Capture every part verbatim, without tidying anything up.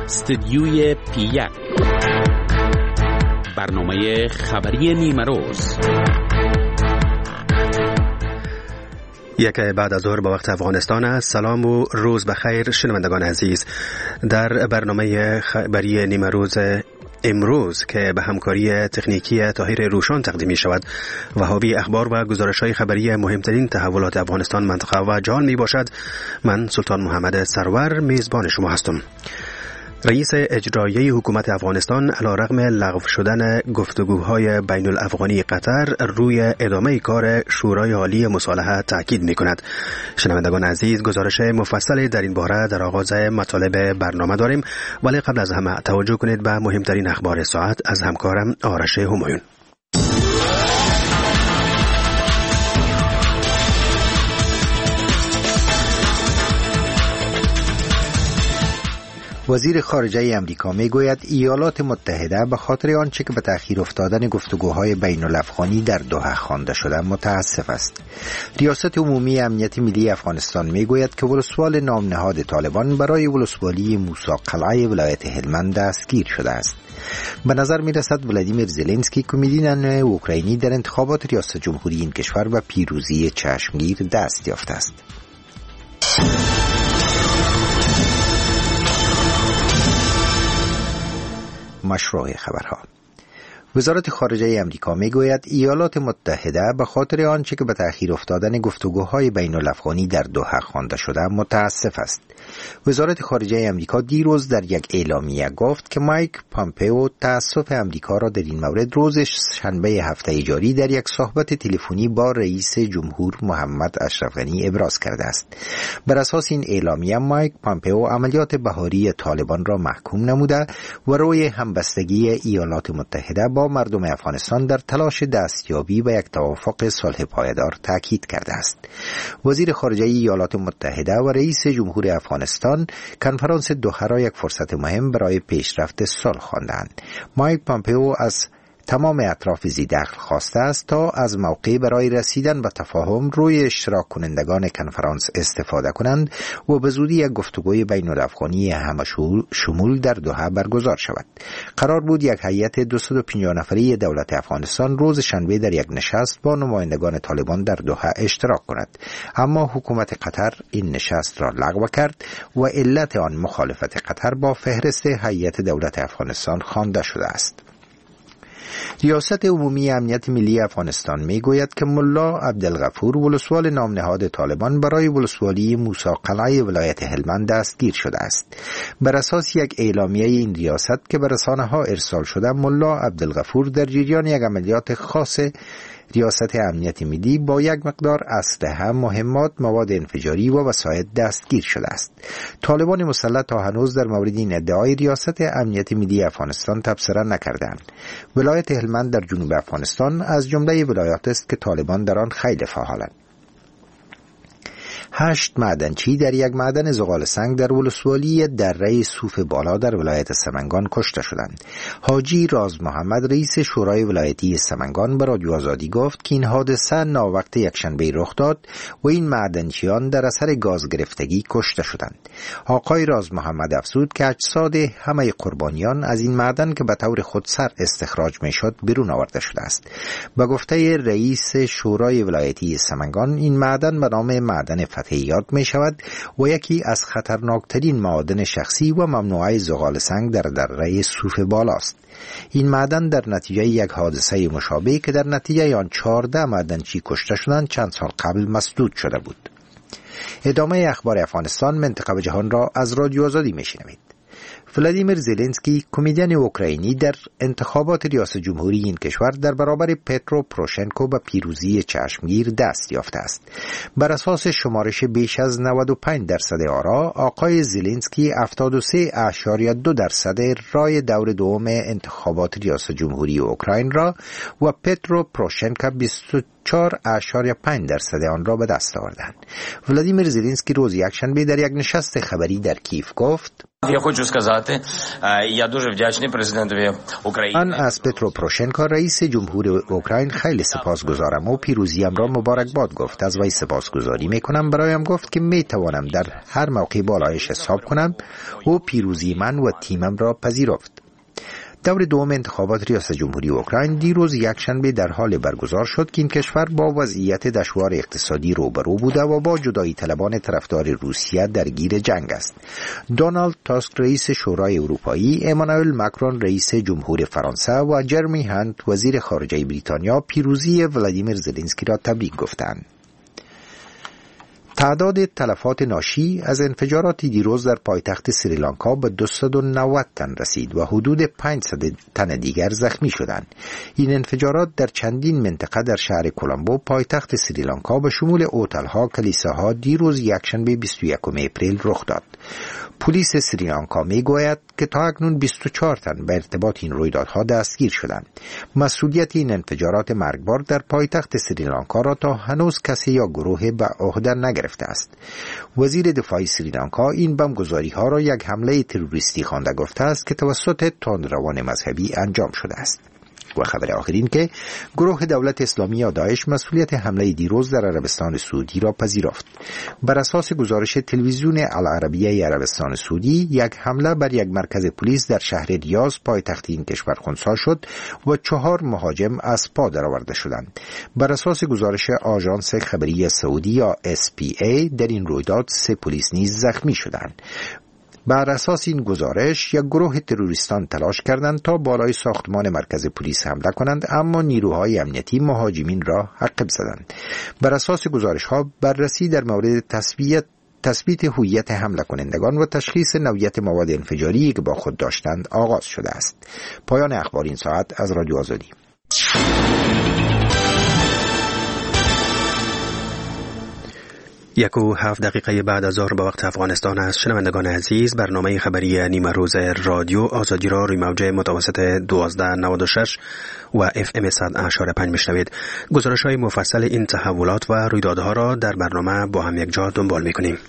استدیوی پی یک، برنامه خبری نیمه روز. یک بعد از ظهر به وقت افغانستان است. سلام و روز بخیر شنوندگان عزیز. در برنامه خبری نیمه روز امروز که به همکاری تکنیکی طاهر روشان تقدیم می شود و حاوی اخبار و گزارش‌های خبری مهمترین تحولات افغانستان، منطقه و جهان می باشد، من سلطان محمد سرور میزبان شما هستم. رئیس اجرایی حکومت افغانستان علیرغم لغو شدن گفتگوهای بین الافغانی قطر روی ادامه کار شورای عالی مصالحه تاکید می‌کند. شنوندگان عزیز، گزارش مفصل در این باره در آغاز مطالب برنامه داریم، ولی قبل از همه توجه کنید به مهمترین اخبار ساعت از همکارم آرش همایون. وزیر خارجه امریکا میگوید ایالات متحده به خاطر آنچه که به تأخیر افتادن گفتگوهای بین الافغانی در دوحه خوانده شده متاسف است. ریاست عمومی امنیت ملی افغانستان میگوید که ولسوال نام نهاد طالبان برای ولسوالی موسی قلعه ولایت هلمند دستگیر شده است. به نظر می رسد ولادیمیر زلنسکی کمدین اوکراینی در انتخابات ریاست جمهوری این کشور به پیروزی چشمگیر دست یافته است. مشروع خبرها. وزارت خارجه امریکا میگوید ایالات متحده به خاطر آنچه که به تأخیر افتادن گفتگوهای بین الافغانی در دوحه خوانده شده متاسف است. وزارت خارجه امریکا دیروز در یک اعلامیه گفت که مایک پامپئو تأسف امریکا را در این مورد روز شنبه هفته جاری در یک صحبت تلفنی با رئیس جمهور محمد اشرف غنی ابراز کرده است. بر اساس این اعلامیه مایک پامپئو عملیات بهاری طالبان را محکوم نموده و روی همبستگی ایالات متحده با مردم افغانستان در تلاش دستیابی به یک توافق صلح پایدار تاکید کرده است. وزیر خارجه ایالات متحده و رئیس جمهور افغانستان کنفرانس دوحه را یک فرصت مهم برای پیشرفت صلح خواندند. مایک پامپئو از تمام اطراف ذی‌دخل خواسته است تا از موقع برای رسیدن به تفاهم روی اشتراک کنندگان کنفرانس استفاده کنند و به زودی یک گفتگوی بین الافغانی همه شمول در دوحه برگزار شود. قرار بود یک هیئت دویست و پنجاه نفری دولت افغانستان روز شنبه در یک نشست با نمایندگان طالبان در دوحه اشتراک کند، اما حکومت قطر این نشست را لغو کرد و علت آن مخالفت قطر با فهرست هیئت دولت افغانستان خوانده شده است. ریاست عمومی امنیت ملی افغانستان میگوید که ملا عبدالغفور ولسوال نام نهاد طالبان برای ولسوالی موسی قلعه ولایت هلمند دستگیر شده است. بر اساس یک اعلامیه این ریاست که به رسانه‌ها ارسال شده، ملا عبدالغفور در جریان یک عملیات خاص ریاست امنیت ملی با یک مقدار اسلحه، مهمات، مواد انفجاری و وسایل دستگیر شده است. طالبان مسلح تا هنوز در مورد این ادعای ریاست امنیت ملی افغانستان تبصره نکردند. ولایت هلمند در جنوب افغانستان از جمله ولایات است که طالبان در آن خیلی فعالند. هشت معدنچی در یک معدن زغال سنگ در ولسوالی دره صوف بالا در ولایت سمنگان کشته شدند. حاجی راز محمد رئیس شورای ولایتی سمنگان به رادیو آزادی گفت که این حادثه ناوقت یکشنبه رخ داد و این معدنچیان در اثر گاز گرفتگی کشته شدند. آقای راز محمد افزود که اجساد همه قربانیان از این معدن که به طور خودسر استخراج میشد بیرون آورده شده است. به گفته رئیس شورای ولایتی سمنگان، این معدن به نام معدن فتحیات می شود و یکی از خطرناکترین معادن شخصی و ممنوعه زغال سنگ در دره صوف بالاست. این معدن در نتیجه یک حادثه مشابه که در نتیجه آن چهارده معدنچی کشته شدند چند سال قبل مسدود شده بود. ادامه اخبار افغانستان، منطقه و جهان را از رادیو آزادی می شنوید. ولادیمیر زلنسکی کمدین اوکراینی در انتخابات ریاست جمهوری این کشور در برابر پترو پروشنکو به پیروزی چشمگیر دست یافته است. بر اساس شمارش بیش از نود و پنج درصد آرا، آقای زلنسکی هفتاد و سه اشاریه دو درصد رای دور دوم انتخابات ریاست جمهوری اوکراین را و پترو پروشنکو بیست و چهار اشاریه پنج درصد آن را به دست آوردند. ولادیمیر زلنسکی روز یکشنبه در یک نشست خبری در کیف گفت: Я хочу сказати, я дуже вдячний президентові України. من از پترو پروشنکو رئیس جمهور اوکراین خیلی سپاسگزارم و پیروزیم را مبارکباد گفت. از وی سپاسگزاری میکنم. برایم گفت که میتوانم در هر موقع بالایش حساب کنم و پیروزی من و تیمم را پذیرفت. دور دوم انتخابات ریاست جمهوری اوکراین دیروز یکشنبه در حال برگزار شد که این کشور با وضعیت دشوار اقتصادی روبرو بوده و با جدایی طلبان طرفدار روسیه درگیر جنگ است. دونالد تاسک رئیس شورای اروپایی، امانوئل ماکرون رئیس جمهور فرانسه و جرمی هانت وزیر خارجه بریتانیا پیروزی ولادیمیر زلنسکی را تبریک گفتند. تعداد تلفات ناشی از انفجارات دیروز در پایتخت سریلانکا به دویست و نود تن رسید و حدود پانصد تن دیگر زخمی شدند. این انفجارات در چندین منطقه در شهر کولمبو پایتخت سریلانکا به شمول هتل‌ها، کلیساها دیروز یکشنبه بیست و یکم اپریل رخ داد. پلیس سریلانکا میگوید که تا اکنون بیست و چهار تن به ارتباط این رویدادها دستگیر شدند. مسئولیت این انفجارات مرگبار در پایتخت سریلانکا را تا هنوز کسی یا گروه به عهده نگرفته است. وزیر دفاع سریلانکا این بمبگذاری ها را یک حمله تروریستی خوانده گفته است که توسط تندروان مذهبی انجام شده است. و خبر آخرین که گروه دولت اسلامی یا داعش مسئولیت حمله دیروز در عربستان سعودی را پذیرفت. بر اساس گزارش تلویزیون العربیه عربستان سعودی، یک حمله بر یک مرکز پلیس در شهر ریاض پایتخت این کشور خنثی شد و چهار مهاجم از پا درآورده شدند. بر اساس گزارش آژانس خبری سعودی یا اس پی ای، در این رویداد سه پلیس نیز زخمی شدند. بر اساس این گزارش یک گروه تروریستان تلاش کردند تا بالای ساختمان مرکز پلیس حمله کنند، اما نیروهای امنیتی مهاجمین را عقب زدند. بر اساس گزارش ها بررسی در مورد تثبیت تثبیت هویت حمله کنندگان و تشخیص نوعیت مواد انفجاری که با خود داشتند آغاز شده است. پایان اخبار این ساعت از رادیو آزادی. یک و هفت دقیقه بعد از ظهر به وقت افغانستان است. شنوندگان عزیز، برنامه خبری نیمه روز رادیو آزادی را روی موج متوسط دوازده نود و شش و اف ام صد و اشاره پنج میشنوید. گزارش های مفصل این تحولات و رویدادها را در برنامه با هم یک جا دنبال میکنیم.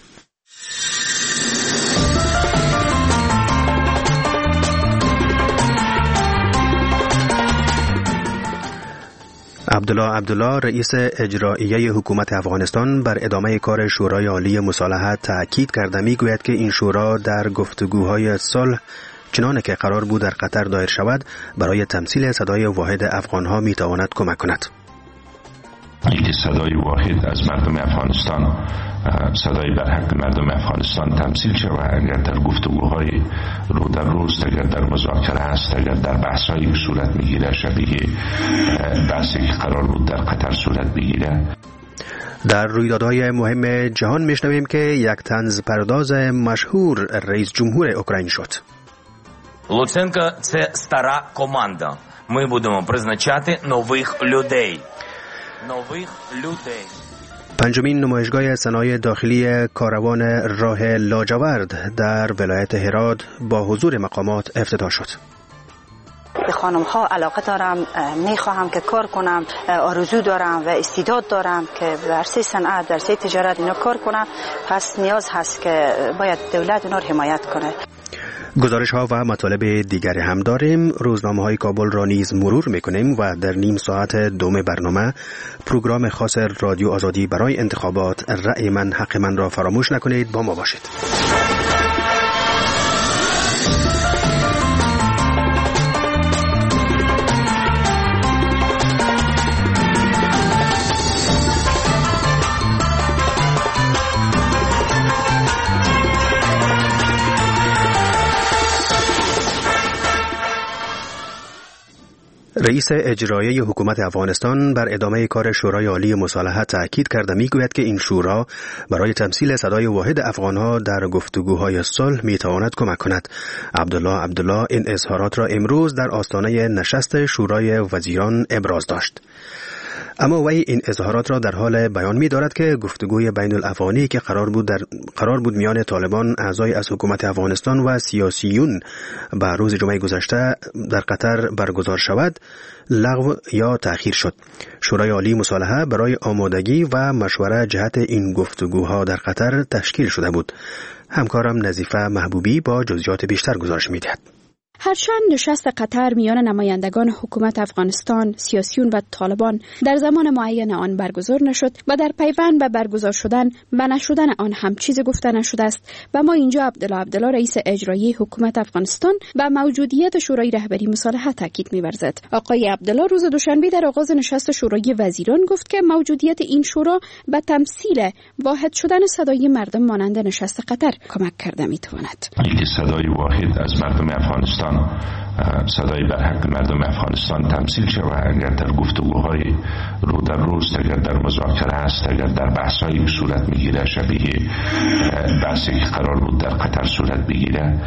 عبدالله عبدالله رئیس اجرایی حکومت افغانستان بر ادامه کار شورای عالی مصالحت تاکید کرده. میگوید که این شورا در گفتگوهای صلح چنانه که قرار بود در قطر دایر شود برای تمثیل صدای واحد افغانها میتواند کمک کند. اینکه صدای واحد از مردم افغانستان، صدای بر حق مردم افغانستان تمثیل شود، اگر در گفتگوهای رو در روز، اگر در مذاکره است، اگر در بحثایی که صورت میگیره شبیه بحثی که قرار بود در قطر صورت بگیره. در رویدادهای مهم جهان میشنویم که یک طنز پرداز مشهور رئیس جمهور اوکراین شد. Луценко – це стара команда. Ми будемо призначати нових людей. нових людей. پنجمین نمایشگاه صنایع داخلی کاروان راه لاجورد در ولایت هرات با حضور مقامات افتتاح شد. به خانم ها علاقه دارم، میخواهم که کار کنم، آرزو دارم و استعداد دارم که در سه صنعت، در سه تجارت اینا کار کنم. پس نیاز هست که باید دولت اونا رو حمایت کنه. گزارش ها و مطالب دیگری هم داریم. روزنامه های کابل را نیز مرور میکنیم و در نیم ساعت دوم برنامه پروگرام خاص رادیو آزادی برای انتخابات رأی من حق من را فراموش نکنید. با ما باشید. رئیس اجرایی حکومت افغانستان بر ادامه کار شورای عالی مصالحت تاکید کرده. میگوید که این شورا برای تمثیل صدای واحد افغانها در گفتگوهای صلح میتواند کمک کند. عبدالله عبدالله این اظهارات را امروز در آستانه نشست شورای وزیران ابراز داشت. اما وی این اظهارات را در حال بیان می دارد که گفتگوی بین الافغانی که قرار بود در قرار بود میان طالبان اعضای از حکومت افغانستان و سیاسیون به روز جمعه گذشته در قطر برگزار شود لغو یا تأخیر شد. شورای عالی مصالحه برای آمادگی و مشوره جهت این گفتگوها در قطر تشکیل شده بود. همکارم نظیفه محبوبی با جزئیات بیشتر گزارش می‌دهد. هرچند نشست قطر میان نمایندگان حکومت افغانستان، سیاسیون و طالبان در زمان معین آن برگزار نشد و در پیوند به برگزار شدن و نشدن آن هم چیز گفته نشده است و ما اینجا عبدالله عبدالله رئیس اجرایی حکومت افغانستان و موجودیت شورای رهبری مصالحه تاکید می‌ورزد. آقای عبدالله روز دوشنبه در آغاز نشست شورای وزیران گفت که موجودیت این شورا به تمثیل واحد شدن صدای مردم مانند نشست قطر کمک کرده می‌تواند. اینکه صدای واحد از مردم افغانستان، صدای بر حق مردم افغانستان تمثیل شود. اگر در گفتگوهای رو در روز، اگر در مذاکره است، اگر در بحث‌هایی صورت میگیره شبیه بحثی که قرار بود در قطر صورت بگیره،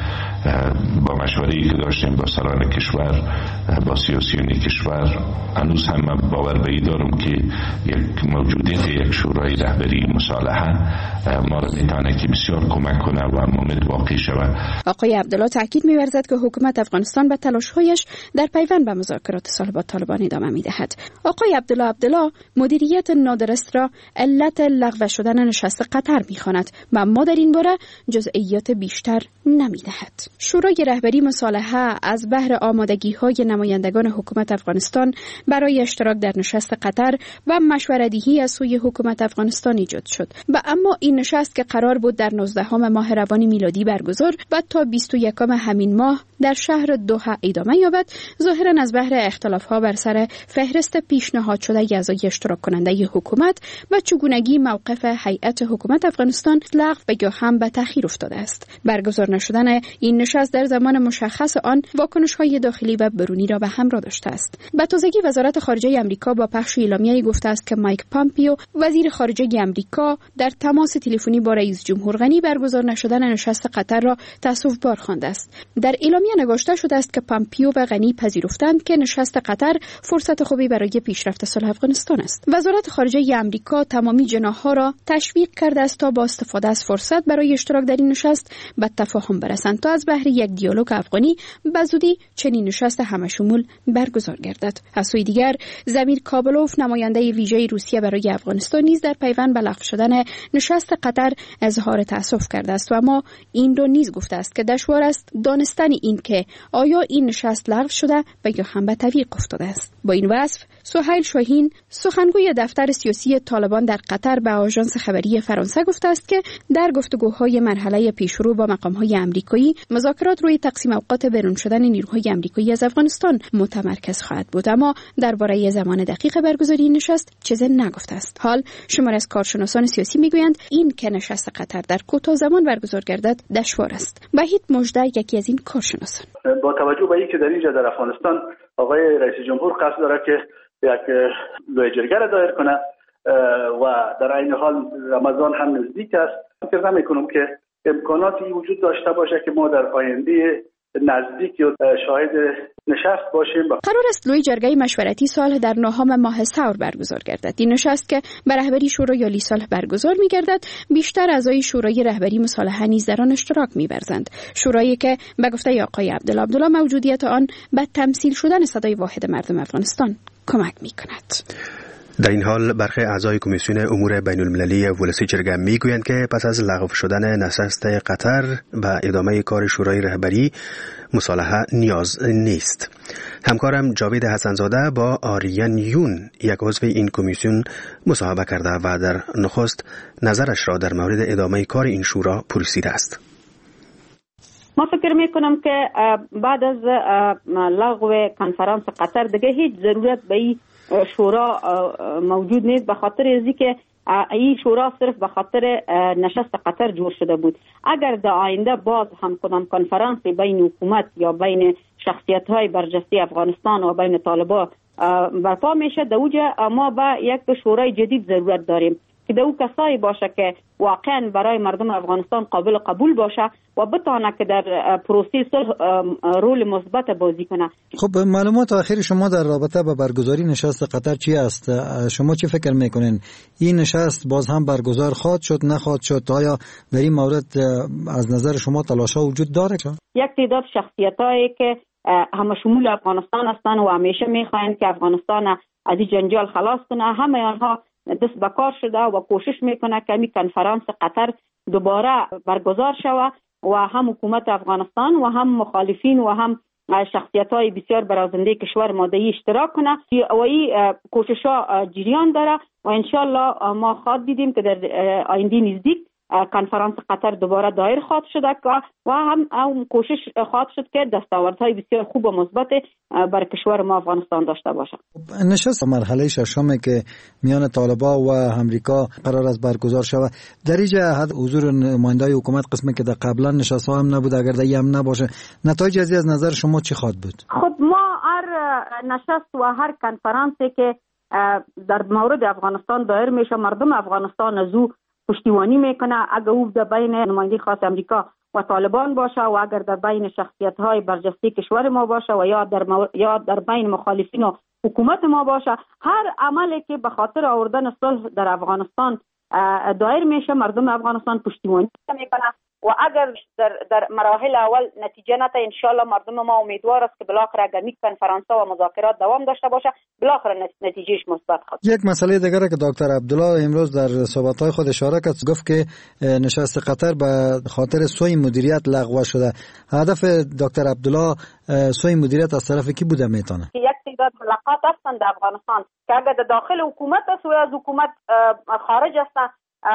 با مشوره‌ای که داشتیم با سران کشور، با سیاسیون کشور، هنوز هم باور به این دارم که یک موجودیت یک شورای رهبری مصالحه ما را میتونه که بسیار کمک کنه و ممکن واقع شود. آقای عبدالله تاکید می‌ورزد که حکومت افغانستان به تلاش‌هایش در پیوند به مذاکرات صلح با طالبان ادامه می‌دهد. آقای عبدالله عبدالله مدیریت نادرست را علت لغو شدن نشست قطر می‌خواند و ما در این باره جزئیات بیشتر نمی‌دهد. شورای رهبری مصالحه از بهر آمادگی‌های نمایندگان حکومت افغانستان برای اشتراک در نشست قطر و مشوره‌دهی از سوی حکومت افغانستان ایجاد شد و اما این نشست که قرار بود در نوزدهم ماه روان میلادی برگزار و تا بیست و یکم همین ماه در شهر دوحه ادامه یابد، ظاهراً از بهر اختلاف‌ها بر سر فهرست پیشنهاد شده اعضای اشتراک کننده حکومت و چگونگی موقف هیئت حکومت افغانستان لغو و یا هم به تأخیر افتاده است. برگزار نشدن این نشست در زمان مشخص آن واکنش‌های داخلی و برونی را به همراه داشته است. به تازگی وزارت خارجه آمریکا با پخش اعلامیه‌ای گفته است که مایک پامپیو وزیر خارجه آمریکا در تماس تلفنی با رئیس جمهور غنی برگزار نشدن نشست قطر را تأسف‌بار خوانده است. در اعلامیه نگاشته شده است که پامپیو و غنی پذیرفتند که نشست قطر فرصت خوبی برای پیشرفت صلح افغانستان است. وزارت خارجه آمریکا تمامی جناح‌ها را تشویق کرده است تا با استفاده از فرصت برای اشتراک در این نشست به تفاهم برسند تا از بهر یک دیالوگ افغانی به زودی چنین نشست همشمول برگزار گردد. از سوی دیگر زمیر کابلوف نماینده ویژه روسیه برای افغانستان نیز در پیوند به لغو شدن نشست قطر اظهار تأسف کرده است و اما این رو نیز گفته است که دشوار است دانستن این که آیا این نشست لغو شده و یا هم به تعویق افتاده است. با این وصف سهیل شاهین سخنگوی دفتر سیاسی طالبان در قطر به آژانس خبری فرانسه گفته است که در گفتگوهای مرحله پیشرو با مقام‌های آمریکایی مذاکرات روی تقسیم اوقات برون شدن نیروهای آمریکایی از افغانستان متمرکز خواهد بود، اما درباره زمان دقیق برگزاری این نشست چیزی نگفته است. حال شمار از کارشناسان سیاسی میگویند این که نشست قطر در کوتاه زمان برگزار گردد دشوار است. وحید مژده یکی از این کارشناسان با توجه به اینکه در اینجا در افغانستان آقای رئیس جمهور قصد داره که یک لوی جرگه را دایر کنه و در این حال رمضان هم نزدیک است، فکر نمی‌کنم که امکاناتی وجود داشته باشه که ما در آینده نزدیک شاهد نشست باشیم. قرار است لوی جرگه مشورتی صلح در نهم ماه ثور برگزار گردد. این نشست که به رهبری شورای عالی صلح برگزار می‌گردد، بیشتر اعضای شورای رهبری مصالحه نیز در آن اشتراک می‌ورزند. شورایی که به گفته آقای عبدالله عبدالله موجودیت آن به تمثیل شدن صدای واحد مردم افغانستان کمک می‌کند. در این حال برخی اعضای کمیسیون امور بین المللی ولسی جرگه میگویند که پس از لغو شدن نشست قطر به ادامه کار شورای رهبری مصالحه نیاز نیست. همکارم جاوید حسنزاده با آریان یون یک عضو این کمیسیون مصاحبه کرده و در نخست نظرش را در مورد ادامه کار این شورا پرسیده است. ما فکر میکنم که بعد از لغو کنفرانس قطر دیگه هیچ ضرورت به این شورا موجود نیست، به خاطر ازی که این شورا صرف به خاطر نشست قطر جور شده بود. اگر در آینده باز هم کدام کنفرانس بین حکومت یا بین شخصیت های برجسته افغانستان و بین طالبان برپا میشه، در اوجه ما به یک شورای جدید ضرورت داریم که دو کسایی باشه که واقعا برای مردم افغانستان قابل قبول باشه و بتونه که در پروسه صلح رول مثبت بازی کنه. خب معلومات اخیر شما در رابطه با برگزاری نشست قطر چی است؟ شما چه فکر میکنین؟ این نشست باز هم برگزار خواهد شد نخواهد شد؟ آیا در این مورد از نظر شما تلاش‌ها وجود داره؟ یک تعداد شخصیتایی که همه شمول افغانستان هستند و همیشه میخواین که افغانستان از این جنجال خلاص کنه، همه آنها دست به کار شده و کوشش میکنه که این کنفرانس قطر دوباره برگزار شود و هم حکومت افغانستان و هم مخالفین و هم شخصیت‌های بسیار برازنده کشور ماده‌ای اشتراک کنه و این کوشش‌ها جریان داره و انشالله ما خواهد دیدیم که در آینده نزدیک کنفرانس قطر دوباره دایر خواهد شد و هم هم کوشش خواهد شد که دستاوردهای بسیار خوب و مثبت بر کشور ما افغانستان داشته باشه. نشست مرحله ششم که میان طالبان و امریکا قرار است برگزار شود، در این جهت حضور نمایندای حکومت قسمی که در قبلا نشست‌ها هم نبود، اگر در هم نباشه نتایج از از نظر شما چی خواهد بود؟ خب ما هر نشست و هر کنفرانسی که در مورد افغانستان دایر میشه مردم افغانستان از او پشتیبانی میکنه، اگر او در بین نماینده خاص امریکا و طالبان باشه و اگر در بین شخصیت‌های برجسته کشور ما باشه و یا در مو... یا در بین مخالفین و حکومت ما باشه، هر عملی که به خاطر آوردن صلح در افغانستان دایر میشه مردم افغانستان پشتیبانی میکنه و اگر در در مراحل اول نتیجه نده انشالله مردم ما امیدوار است که بالاخره اگر این کنفرانس‌ها و مذاکرات دوام داشته باشه بالاخره نتیجهش مثبت خواهد. یک مسئله دیگر که دکتر عبدالله امروز در صحبت‌های خود اشاره کرد، گفت که نشست قطر به خاطر سوء مدیریت لغو شده. هدف دکتر عبدالله سوء مدیریت از طرف کی بوده میتونه؟ یک تعداد ملاقات هستند در افغانستان که اگر در داخل حکومت است و از حکومت خارج است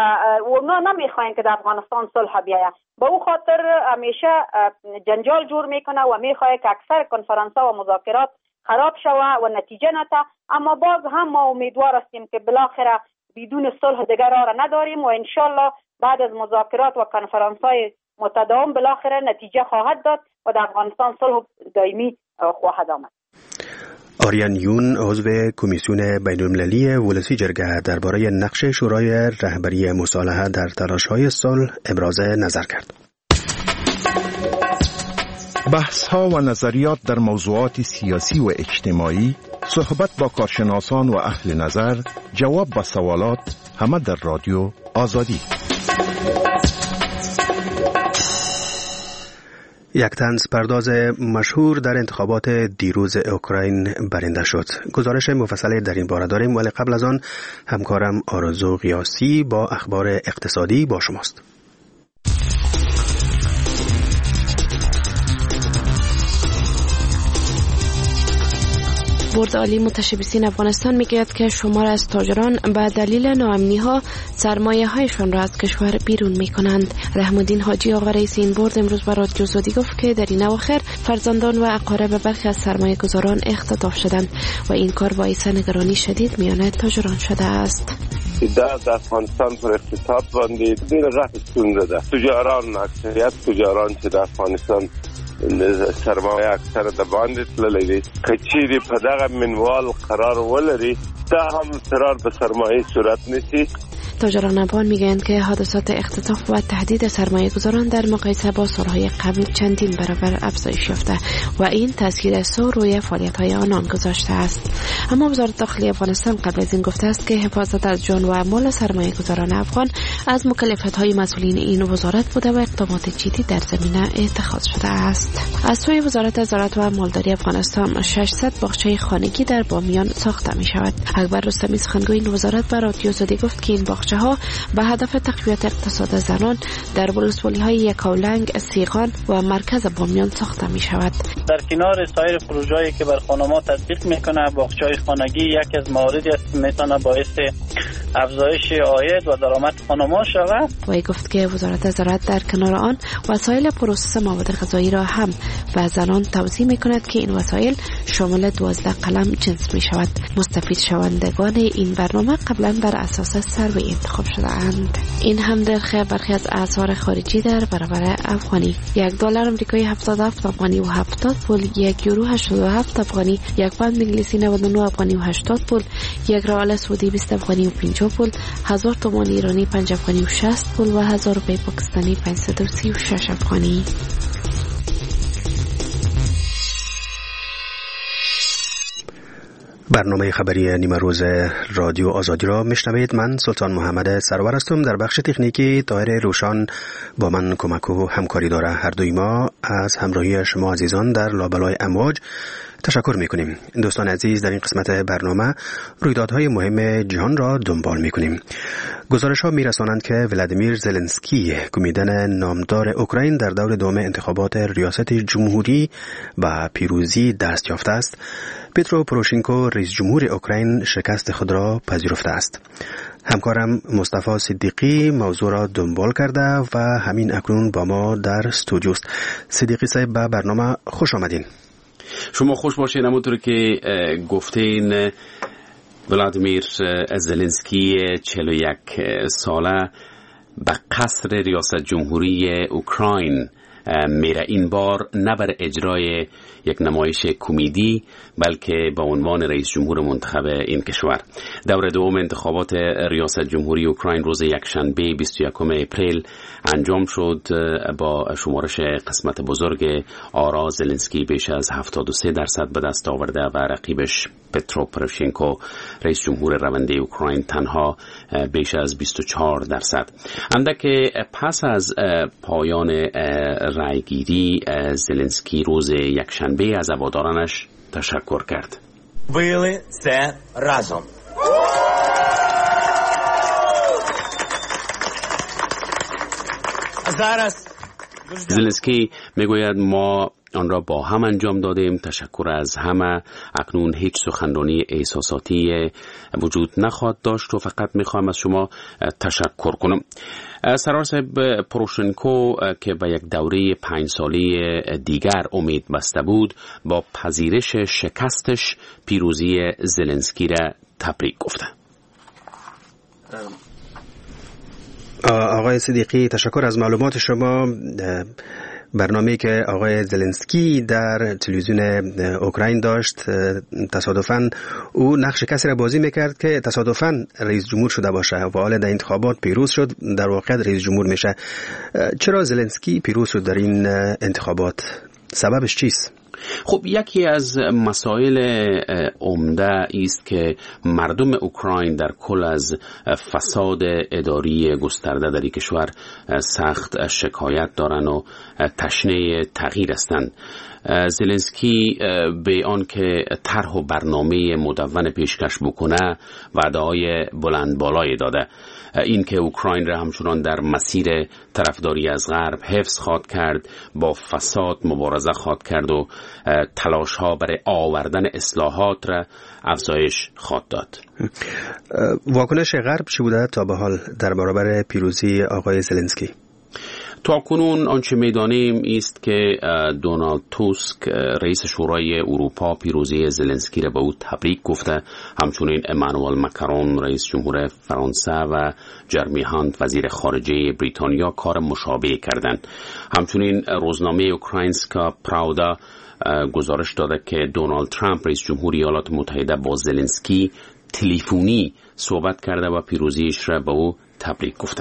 و اونا نمیخواین که در افغانستان صلح بیاید، به او خاطر همیشه جنجال جور میکنه و میخواد که اکثر کنفرانس‌ها و مذاکرات خراب شود و نتیجه نده. اما باز هم ما امیدوار هستیم که بالاخره بدون صلح دیگر راه نداریم و انشالله بعد از مذاکرات و کنفرانس‌های متداوم بالاخره نتیجه خواهد داد و در افغانستان صلح دائمی خواهد آمد. آریان یون عضو کمیسیون بین‌المللی ولسی جرگه درباره نقش شورای رهبری مصالحه در تلاش‌های صلح ابراز نظر کرد. بحث‌ها و نظریات در موضوعات سیاسی و اجتماعی، صحبت با کارشناسان و اهل نظر، جواب به سوالات، همه در رادیو آزادی. یک طنز پرداز مشهور در انتخابات دیروز اوکراین برنده شد. گزارش مفصلی در این باره داریم، ولی قبل از آن همکارم آرزو قیاسی با اخبار اقتصادی با شماست. بورد عالی متشبثین افغانستان میگوید که شمار از تاجران به دلیل ناامنی ها سرمایه هایشان را از کشور بیرون میکنند. رحم‌الدین حاجی آقا رئیس این بورد امروز به رادیو آزادی گفت که در این اواخر فرزندان و اقارب برخی از سرمایه گذاران اختطاف شدند و این کار باعث نگرانی شدید میان تاجران شده است. در افغانستان پر اقتصاد باندې ډېر غټ ستونزه ده. تجاران اکثریت تجاران چې د افغانستان سرمایه اکثر د باندې تللی دي، که چیرې په دغه منوال قرار ولري دا هم فرار به سرمایه صورت نیسي. تاجران افغان میگویند که حادثات اختطاف و تهدید سرمایه گذاران در مقایسه با سالهای قبل چندین برابر افزایش یافته و این تاثیر سو روی فعالیت‌های آنان گذاشته است. اما وزارت داخلی افغانستان قبل از این گفته است که حفاظت از جان و مال سرمایه گذاران افغان از مکلفیت‌های مسئولین این وزارت بوده و اقدامات جدی در زمینه اتخاذ شده است. از سوی وزارت زراعت و مالداری افغانستان ششصد باغچه خانگی در بامیان ساخته می‌شود. اکبر رستمی سخنگوی این وزارت به رادیو آزادی گفت که این باغچه ها به هدف تقویت اقتصاد زنان در ولسوالی‌های یکاولنگ، سیغان و مرکز بامیان ساخته می شود. در کنار سایر پروژه‌ای که بر خانم‌ها تطبیق میکنه، باغچه‌های خانگی یک از مواردی است که میتونه باعث افزایش عاید و درآمد خانم‌ها شود. وی گفت که وزارت زراعت در کنار آن وسایل پروسس مواد غذایی را هم به زنان توزیع میکند که این وسایل شامل دوازده قلم جنس می شود. مستفید شوندگان این برنامه قبلا بر اساس سروی انتخاب شده اند. این هم در برخی از اسعار خارجی در برابر افغانی: یک دلار آمریکایی هفتاد و هفت افغانی و هفتاد پول، یک یورو هشتاد و هفت افغانی، یک پوند انگلیسی نود و نه افغانی و هشتاد پول، یک ریال سعودی بیست افغانی و پنجاه پنجاه پول، هزار تومان ایرانی پنج افغانی و شصت پول و هزار روپی پاکستانی پانصد و سی و شش افغانی. برنامه خبری نیمه روز رادیو آزادی را میشنوید. من سلطان محمد سرور هستم. در بخش تکنیکی طاهر روشان با من کمک و همکاری داره. هر دوی ما از همراهی شما عزیزان در لابلای امواج تشکر میکنیم. دوستان عزیز، در این قسمت برنامه رویدادهای مهم جهان را دنبال میکنیم. گزارش ها میرسانند که ولادیمیر زلنسکی، کمیدن نامدار اوکراین، در دور دوم انتخابات ریاست جمهوری و پیروزی دست یافته است. پترو پوروشنکو، رئیس جمهور اوکراین، شکست خود را پذیرفته است. همکارم مصطفی صدیقی موضوع را دنبال کرده و همین اکنون با ما در استودیو است. صدیقی صاحب، به برنامه خوش آمدین. شما خوش باشین. همونطور که گفتین، ولادیمیر زلنسکی چهل و یک ساله به قصر ریاست جمهوری اوکراین میره. این بار نه بر اجرای یک نمایش کمدی بلکه به عنوان رئیس جمهور منتخب این کشور. دور دوم انتخابات ریاست جمهوری اوکراین روز یکشنبه بیست و یکم اپریل انجام شد. با شمارش قسمت بزرگ آرا زلنسکی بیش از هفتاد و سه درصد به دست آورده و رقیبش پترو پوروشنکو، رئیس جمهور رونده اوکراین، تنها بیش از بیست و چهار درصد. اندک پس از پایان رایگیری، زلنسکی روز یکشنبه از هوادارانش تشکر کرد. Byli це разом. Зараз زلنسکی میگوید ما آن را با هم انجام دادیم. تشکر از همه. اکنون هیچ سخنرانی احساساتی وجود نخواهد داشت و فقط میخوام از شما تشکر کنم. سرور صاحب، پوروشنکو که به یک دوره پنج ساله دیگر امید بسته بود، با پذیرش شکستش پیروزی زلنسکی را تبریک گفته. آقای صدیقی، تشکر از معلومات شما. برنامه‌ای که آقای زلنسکی در تلویزیون اوکراین داشت، تصادفاً او نقش کسی را بازی میکرد که تصادفاً رئیس جمهور شده باشه و حالا در انتخابات پیروز شد، در واقع رئیس جمهور میشه. چرا زلنسکی پیروز شد در این انتخابات؟ سببش چیست؟ خب، یکی از مسائل عمده است که مردم اوکراین در کل از فساد اداری گسترده در این کشور سخت شکایت دارند و تشنه تغییر هستند. زلنسکی به آن که طرح و برنامه مدون پیشکش بکنه وعده‌های بلند بالای داده. این که اوکراین را همچنان در مسیر طرفداری از غرب حفظ خواهد کرد، با فساد مبارزه خواهد کرد و تلاش ها برای آوردن اصلاحات را افزایش خواهد داد. واکنش غرب چی بوده تا به حال در برابر پیروزی آقای زلنسکی؟ تا کنون آنچه می‌دانیم است که دونالد توسک، رئیس شورای اروپا، پیروزی زلنسکی را به او تبریک گفته. همچنین امانوئل ماکرون، رئیس جمهور فرانسه، و جرمی هانت، وزیر خارجه بریتانیا، کار مشابه کردند. همچنین روزنامه اوکراینسکا پراودا گزارش داده که دونالد ترامپ، رئیس جمهور ایالات متحده، با زلنسکی تلفنی صحبت کرده و پیروزیش را به او تبریک گفته.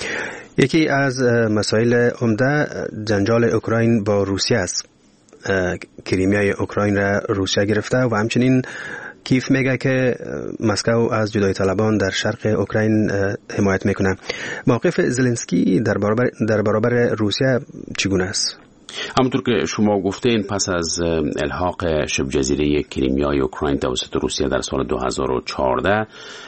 یکی از مسائل عمده جنجال اوکراین با روسیه است. کریمیای اوکراین را روسیه گرفته و همچنین کیف میگه که مسکو از جدای طلبان در شرق اوکراین حمایت میکنه. موقف زلنسکی در برابر در برابر روسیه چگونه است؟ همونطور که شما گفتین، پس از الحاق شبه جزیره کریمیای اوکراین توسط روسیه در سال دو هزار و چهارده،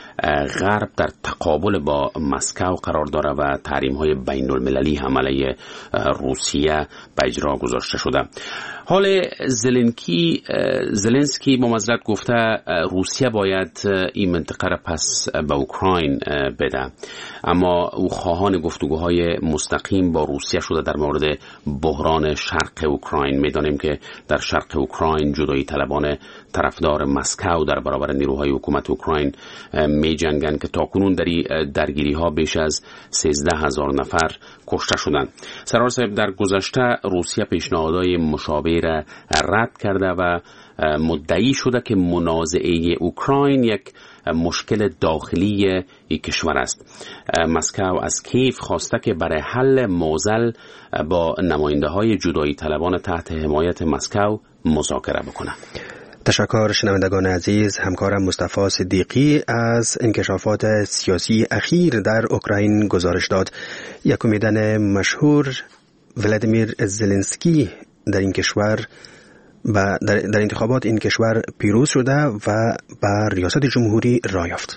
غرب در تقابل با مسکو قرار داره و تحریم‌های بین‌المللی هم علیه روسیه به اجرا گذاشته شده. حال زلنسکی زلنسکی با معذرت گفته روسیه باید این منطقه را پس به اوکراین بده، اما او خواهان گفتگوهای مستقیم با روسیه شده در مورد بحران شرق اوکراین. می‌دانیم که در شرق اوکراین جدایی طلبان طرفدار مسکو در برابر نیروهای حکومت اوکراین می می جنگند که تاکنون در این درگیری ها بیش از سیزده هزار نفر کشته شدند. سرور صاحب، در گذشته روسیه پیشنهادهای مشابه را رد کرده و مدعی شده که منازعه اوکراین یک مشکل داخلی این کشور است. مسکو از کیف خواسته که برای حل معضل با نماینده های جدایی طلبان تحت حمایت مسکو مذاکره بکنه. تشکر شنوندگان عزیز. همکارم مصطفی صدیقی از انکشافات سیاسی اخیر در اوکراین گزارش داد. یک امیدن مشهور ولادیمیر زلنسکی در این کشور و در, در انتخابات این کشور پیروز شده و بر ریاست جمهوری راه یافت.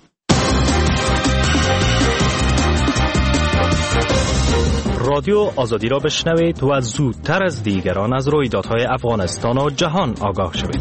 رادیو آزادی را بشنوید و زودتر از دیگران از رویدادهای افغانستان و جهان آگاه شوید.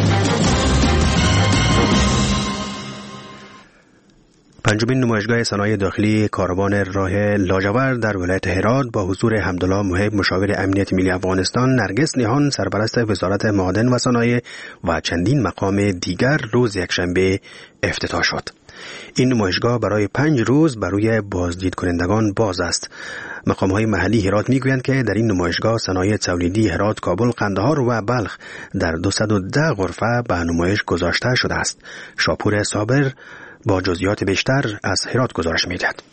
پنجمین نمایشگاه صنایع داخلی کاروان راه لاجورد در ولایت هرات با حضور حمدالله محب مشاور امنیت ملی افغانستان، نرگس نیهان سرپرست وزارت معادن و صنایع و چندین مقام دیگر روز یکشنبه افتتاح شد. این نمایشگاه برای پنج روز برای بازدید کنندگان باز است. مقام‌های محلی هرات می‌گویند که در این نمایشگاه صنایع تولیدی هرات، کابل، قندهار و بلخ در دویست و ده غرفه به نمایش گذاشته شده است. شاپور صابر با جزئیات بیشتر از هرات گزارش می‌دهد.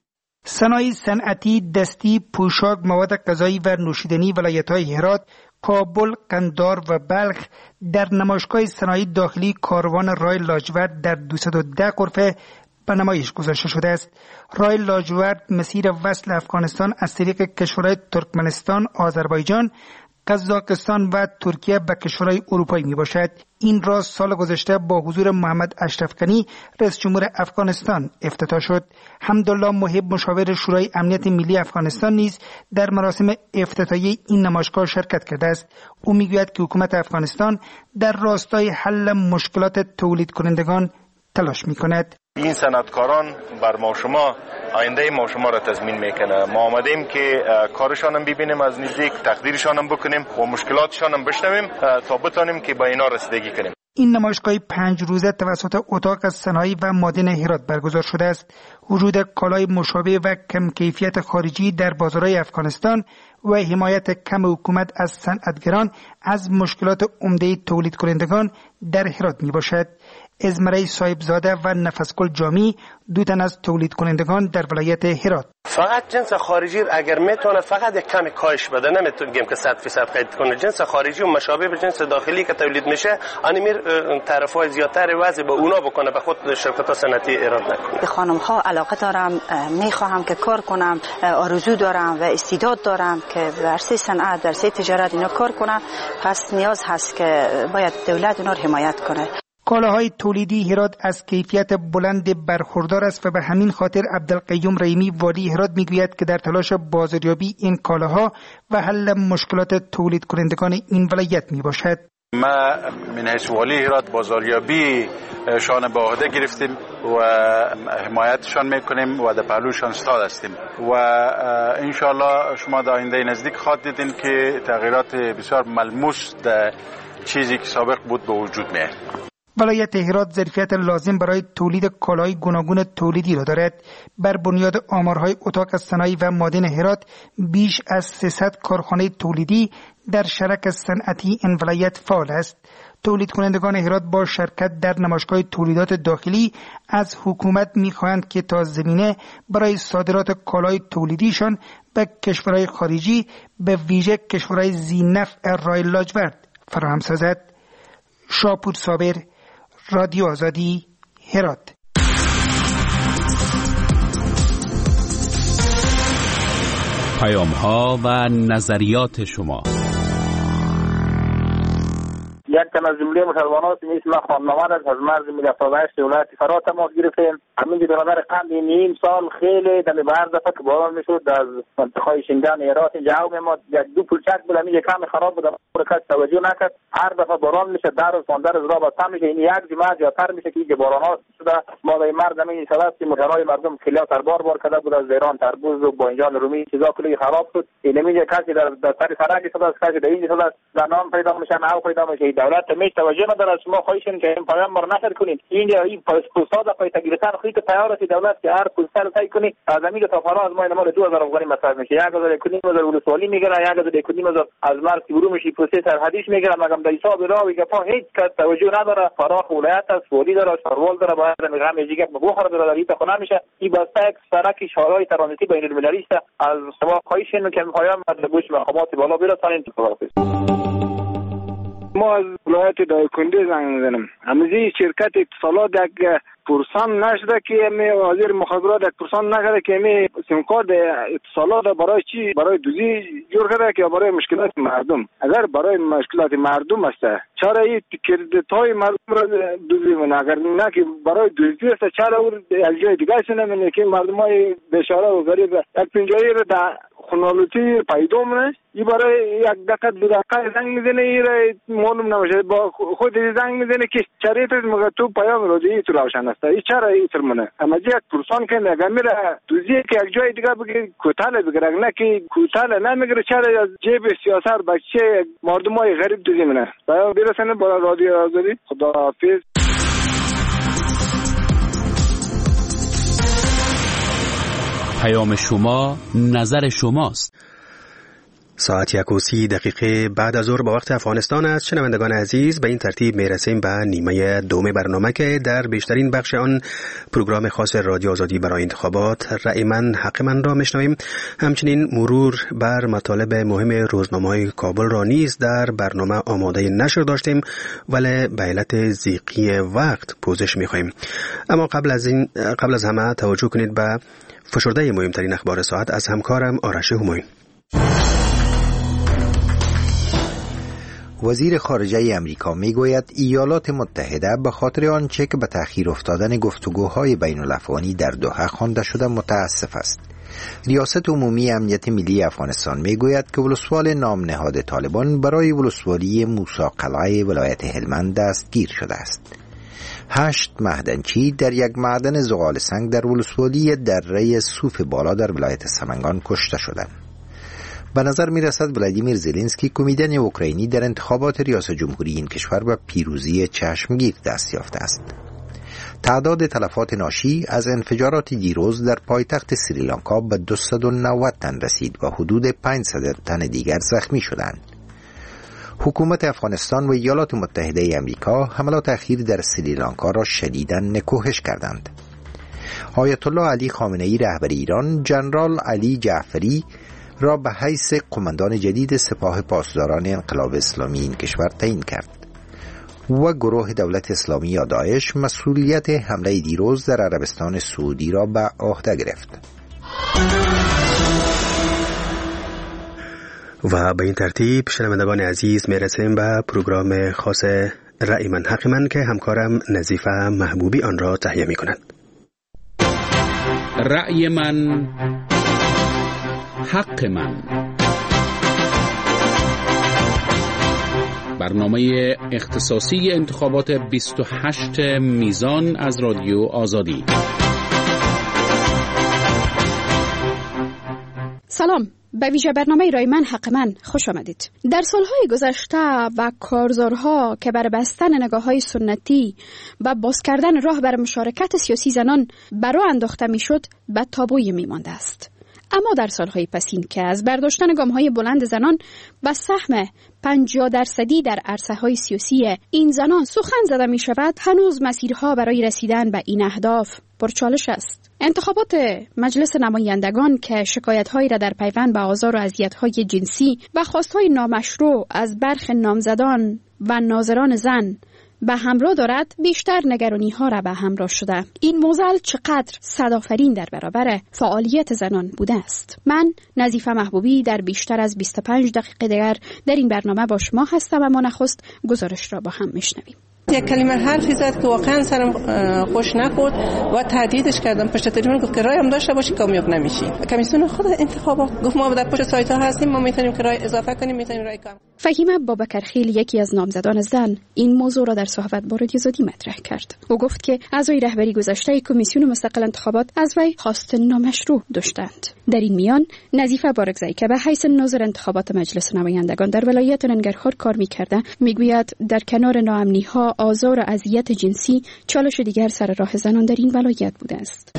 صنایع صنعتی، دستی، پوشاک، مواد غذایی و نوشیدنی ولایت‌های هرات، کابل، قندهار و بلخ در نمایشگاه صنایع داخلی کاروان راه لاجورد در دویست و ده غرفه به نمایش گذاشته شده است. راه لاجورد مسیر وصل افغانستان از طریق کشورهای ترکمنستان، آذربایجان، قزاقستان و ترکیه به کشورهای اروپایی می باشد. این راه سال گذشته با حضور محمد اشرف غنی رئیس جمهور افغانستان افتتاح شد. حمدالله محب مشاور شورای امنیت ملی افغانستان نیز در مراسم افتتاحیه این نمایشگاه شرکت کرده است. او میگوید که حکومت افغانستان در راستای حل مشکلات تولید کنندگان تلاش میکند. این صنعتکاران بر ما شما آینده ما شما را تضمین میکنه. ما آمدیم که کارشان هم ببینیم از نزدیک، تقدیرشان هم بکنیم و مشکلاتشان هم بشنویم تا بتانیم که با اینا رسیدگی کنیم. این نمایشگاه پنج روزه توسط اتاق از صنایع و معادن هرات برگزار شده است. وجود کالای مشابه و کم کیفیت خارجی در بازارهای افغانستان و حمایت کم حکومت از صنعتگران از مشکلات عمده تولید کنندگان در هرات می باشد. ازمرای صاحبزاده و نفسگل جامی دو تن از تولید کنندگان در ولایت هرات. فقط جنس خارجی اگر میتونه فقط یک کمی کاهش بده، نمیتونیم که صد درصد قید کنه. جنس خارجی و مشابه به جنس داخلی که تولید میشه انیمیر طرفای زیادتر وضع با اونا بکنه، به خود شرکت صنعتی ایراد نکنه. خانم ها علاقه دارم، میخواهم که کار کنم، آرزو دارم و استعداد دارم که در عرصه صنعت، در عرصه تجارت اینا کار کنم، پس نیاز هست که باید دولت اونا رو حمایت کنه. کالاهای تولیدی هرات از کیفیت بلند برخوردار است و به همین خاطر عبدالقیوم رحیمی والی هرات میگوید که در تلاش بازاریابی این کالاها و حل مشکلات تولید کنندگان این ولایت می باشد. ما من حیث والی هرات بازاریابی شان به عهده گرفتیم و حمایتشان میکنیم و در پهلوشان استاد هستیم و انشالله شما در آینده نزدیک خواهد دیدین که تغییرات بسیار ملموس در چیزی که سابق بود به وجود میاد. ولایت هرات ظرفیت لازم برای تولید کالاهای گوناگون تولیدی را دارد. بر بنیاد آمارهای اتاق از صنایع و معادن هرات بیش از سیصد کارخانه تولیدی در شرک صنعتی این ولایت فعال است. تولید کنندگان هرات با شرکت در نمایشگاه تولیدات داخلی از حکومت می‌خواهند که تا زمینه برای صادرات کالای تولیدیشان به کشورهای خارجی به ویژه کشورهای ذی‌نفع راه لاجورد فراهم سازد. شاپور صابر، رادیو آزادی، هرات. پیام ها و نظریات شما. یک تن از جمله مسلمانات مثل ما خانمامان از مرز ملی افزایش ولایت فرات تماس گرفتیم. همین برادر قند نیم سال خیلی در هر دفعه که باران میشد از منطقه شنگان هرات جاو ما یک دو پلچک بود، همین کم خراب بود، کس توجه نکرد. هر دفعه باران میشه در و ساندر از را بسته میشه، این یک جمعه زیادتر میشه که بارانات شده. ما در مرز همین سبب که مجرای مردم خیلی تر بار بار کرده بود، از ایران تربوز و بانجان رومی چیزا کلی خراب شد. این میگه کسی در در سر سرک شده است، کسی در این شده است، در نام پیدا میشه، ناو پیدا میشه. دولت تمیز توجه نداره. شما خواهش کنید که این پیام را نشر کنید. این این پست‌ها پای تگریتان خودی که تیار است دولت که هر پست رو تای کنی از امید تا فراز ما اینما دو هزار افغانی مصرف میشه. یک هزار و نیم ولسوالی میگیره، یک هزار و نیم از مرز برو میشی پروسه سرحدیش میگیره. مگم در حساب راوی که پا هیچ کس توجه نداره. فراخ ولایت است، ولی داره، شاروال داره، باید میگم میگه بخوره داره داری تا خونه میشه. این بسته یک سرک شهرهای ترانزیتی بین المللی است. از شما خواهش کنید که پیام در گوش مقامات بالا برسانید. ما از ولایت دایکنده زنگ میزنم. همزی شرکت اتصالات یک پرسان نشده که می وزیر مخابرات یک پرسان نکرده که می سیم کارت اتصالات برای چی؟ برای دوزی جور کرده که برای مشکلات مردم. اگر برای مشکلات مردم است چرا این کردیت های مردم را دوزی من؟ اگر نه که برای دوزی است چرا اون یک جای دیگه است نمی‌بینه که مردم های بیچاره و غریب یک پنجایی را در خونالوتی پیدا منه. این برای یک دقیقه دو دقیقه زنگ میزنه، این را معلوم نمیشه. با خود زنگ میزنه که چرا تو مگه تو پیام روزی تو روشن است. این چرا این فرمونه؟ اما یک پرسان که نگه میره دوزی که یک جای دیگه بگیره کوتاه بگیره، نه که کوتاه نمیگیره. چرا از جیب سیاست بچه مردم های غریب دوزی منه. پیام برسنه برای رادیو آزادی. خداحافظ. پیام شما نظر شماست. ساعت یک و سی دقیقه بعد از ظهر با وقت افغانستان است. شنوندگان عزیز، به این ترتیب میرسیم به نیمه دوم برنامه که در بیشترین بخش آن پروگرام خاص رادیو آزادی برای انتخابات رأی من حق من را میشنویم. همچنین مرور بر مطالب مهم روزنامه‌های کابل را نیز در برنامه آماده نشر داشتیم، ولی به علت ضیقی وقت پوزش میخواهیم. اما قبل از این قبل از همه توجه کنید به فشرده مهمترین اخبار ساعت از همکارم آرش همایون. وزیر خارجه امریکا میگوید ایالات متحده به خاطر آنچه که به تأخیر افتادن گفتگوهای بین الافغانی در دوحه خوانده شده متاسف است. ریاست عمومی امنیت ملی افغانستان میگوید که ولسوال نام نهاد طالبان برای ولسوالی موسی قلعه ولایت هلمند دستگیر شده است. هشت معدنچی در یک معدن زغال سنگ در ولسوالی دره صوف بالا در ولایت سمنگان کشته شدند. به نظر می رسد ولادیمیر زلنسکی کمیدن اوکراینی در انتخابات ریاست جمهوری این کشور به پیروزی چشمگیر دست یافته است. تعداد تلفات ناشی از انفجارات دیروز در پایتخت سریلانکا به دویست و نود تن رسید و حدود پانصد تن دیگر زخمی شدند. حکومت افغانستان و ایالات متحده امریکا حملات اخیر در سریلانکا را شدیداً نکوهش کردند. آیت الله علی خامنه ای رهبر ایران ژنرال علی جعفری را به حیث قماندان جدید سپاه پاسداران انقلاب اسلامی این کشور تعیین کرد و گروه دولت اسلامی یا داعش مسئولیت حمله دیروز در عربستان سعودی را به عهده گرفت. و به این ترتیب شنوندگان عزیز میرسیم به پروگرام خاص رأی من حق من که همکارم نظیفه محبوبی آن را تهیه می کند. رأی من حق من، برنامه اختصاصی انتخابات بیست و هشت میزان از رادیو آزادی. سلام، به ویژه برنامه رای من حق من خوش آمدید. در سالهای گذشته و کارزارها که بر بستن نگاه‌های سنتی و باز کردن راه بر مشارکت سیاسی زنان برا انداخته میشد به تابوی میمانده است. اما در سالهای پسین که از برداشتن گام‌های بلند زنان به سهم پنجاه درصدی در عرصه‌های سیاسی این زنان سخن زده می شود، هنوز مسیرها برای رسیدن به این اهداف پرچالش است. انتخابات مجلس نمایندگان که شکایت‌هایی را در پیوند به آزار و اذیت‌های جنسی و خواست‌های نامشروع از برخی نامزدان و ناظران زن به همراه دارد، بیشتر نگرانی ها را به همراه شده. این موزل چقدر صدافرین در برابر فعالیت زنان بوده است. من نظیفه محبوبی در بیشتر از بیست و پنج دقیقه دیگر در این برنامه با شما هستم و ما نخست گزارش را با هم میشنویم. یک کلمه حرفی زد که واقعا سرم خوش نخورد و تهدیدش کردم. پشت تلفن گفت که رای هم داشته باشی کامیاب نمیشی. کمیسیون خود انتخابات گفت ما در پشت سایت ها هستیم، ما میتونیم که رای اضافه کنیم، میتونیم رای کم. فهیمه بابکرخیل، یکی از نامزدان زن، این موضوع را در صحبت با رادیو آزادی مطرح کرد. او گفت که اعضای رهبری گذشته کمیسیون مستقل انتخابات از وی خواست نامشروع داشتند. در این میان نظیفه بارگزایی که به حیث ناظر انتخابات مجلس نمایندگان در ولایت ننگرهار کار می‌کرده، میگوید در کنار ناامنی‌ها، آزار و اذیت جنسی، چالش دیگر سر راه زنان در این ولایت بوده است.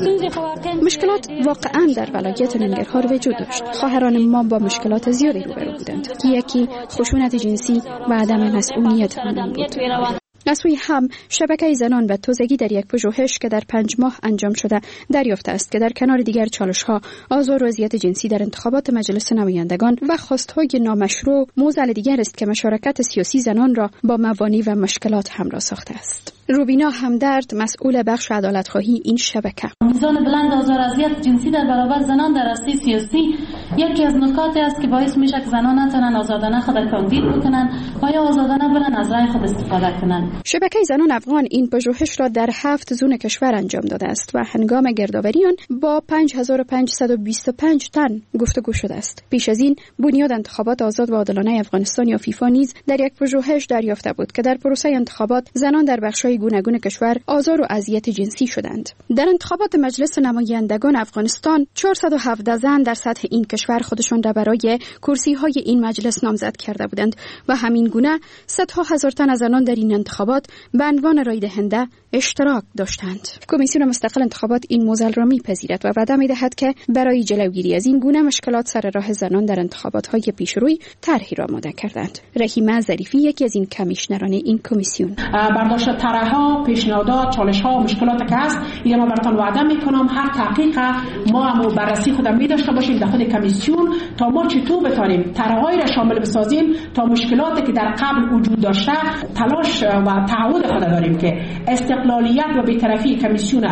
مشکلات واقعا در ولایت ننگرهار وجود داشت. خواهران ما با مشکلات زیادی روبرو بودند. یکی خشونت جنسی و عدم مسئولیت آنان بود. از سوی هم شبکه زنان و توزیعی در یک پژوهش که در پنج ماه انجام شده دریافته است که در کنار دیگر چالش‌ها، آزار و اذیت جنسی در انتخابات مجلس نمایندگان و خواست‌های نامشروع موضوع دیگر است که مشارکت سیاسی زنان را با موانع و مشکلات همراه ساخته است. روبینا همدرد، مسئول بخش عدالت‌خواهی این شبکه: میزان بلند آزار و اذیت جنسی در برابر زنان در عرصه سیاسی یکی از نکاتی است که باعث میشه که زنان نتونن آزادانه خود را کاندید بکنن و یا آزادانه برن از رأی خود استفاده کنن. شبکه زنان افغان این پژوهش را در هفت زون کشور انجام داده است و هنگام گردآوری آن با پنج هزار و پانصد و بیست و پنج تن گفتگو شده است. پیش از این بنیاد انتخابات آزاد و عادلانه افغانستان یا فیفا نیز در یک پژوهش دریافته بود که در پروسه انتخابات زنان در بخش‌های گوناگون کشور آزار و اذیت جنسی شدند. در انتخابات مجلس نمایندگان افغانستان چهارصد و هفده زن در سطح این کشور خودشان را برای کرسی‌های این مجلس نامزد کرده بودند و همین گونه صدها هزار تن از زنان در این انتخابات به عنوان رای دهنده اشتراک داشتند. کمیسیون مستقل انتخابات این موضوع را می‌پذیرد و وعده می‌دهد که برای جلوگیری از این گونه مشکلات سر راه زنان در انتخابات‌های پیشروی طرحی را آماده کردند. رحیمه ظریفی، یکی از این کمیشنران این کمیسیون: برداشت طرح‌ها، پیشنهادات، چالش‌ها و مشکلاتی که هست، اینا ما براتون وعده می‌کنم هر تحقیق ما هم بررسی خودم می‌داشته باشیم در خود کمیسیون تا ما چطور بتونیم طرح‌هایی را شامل بسازیم تا مشکلاتی که در قبل وجود داشته تلاش و تعهد خود داریم که استقلالیت و بی‌طرفی کمیسیون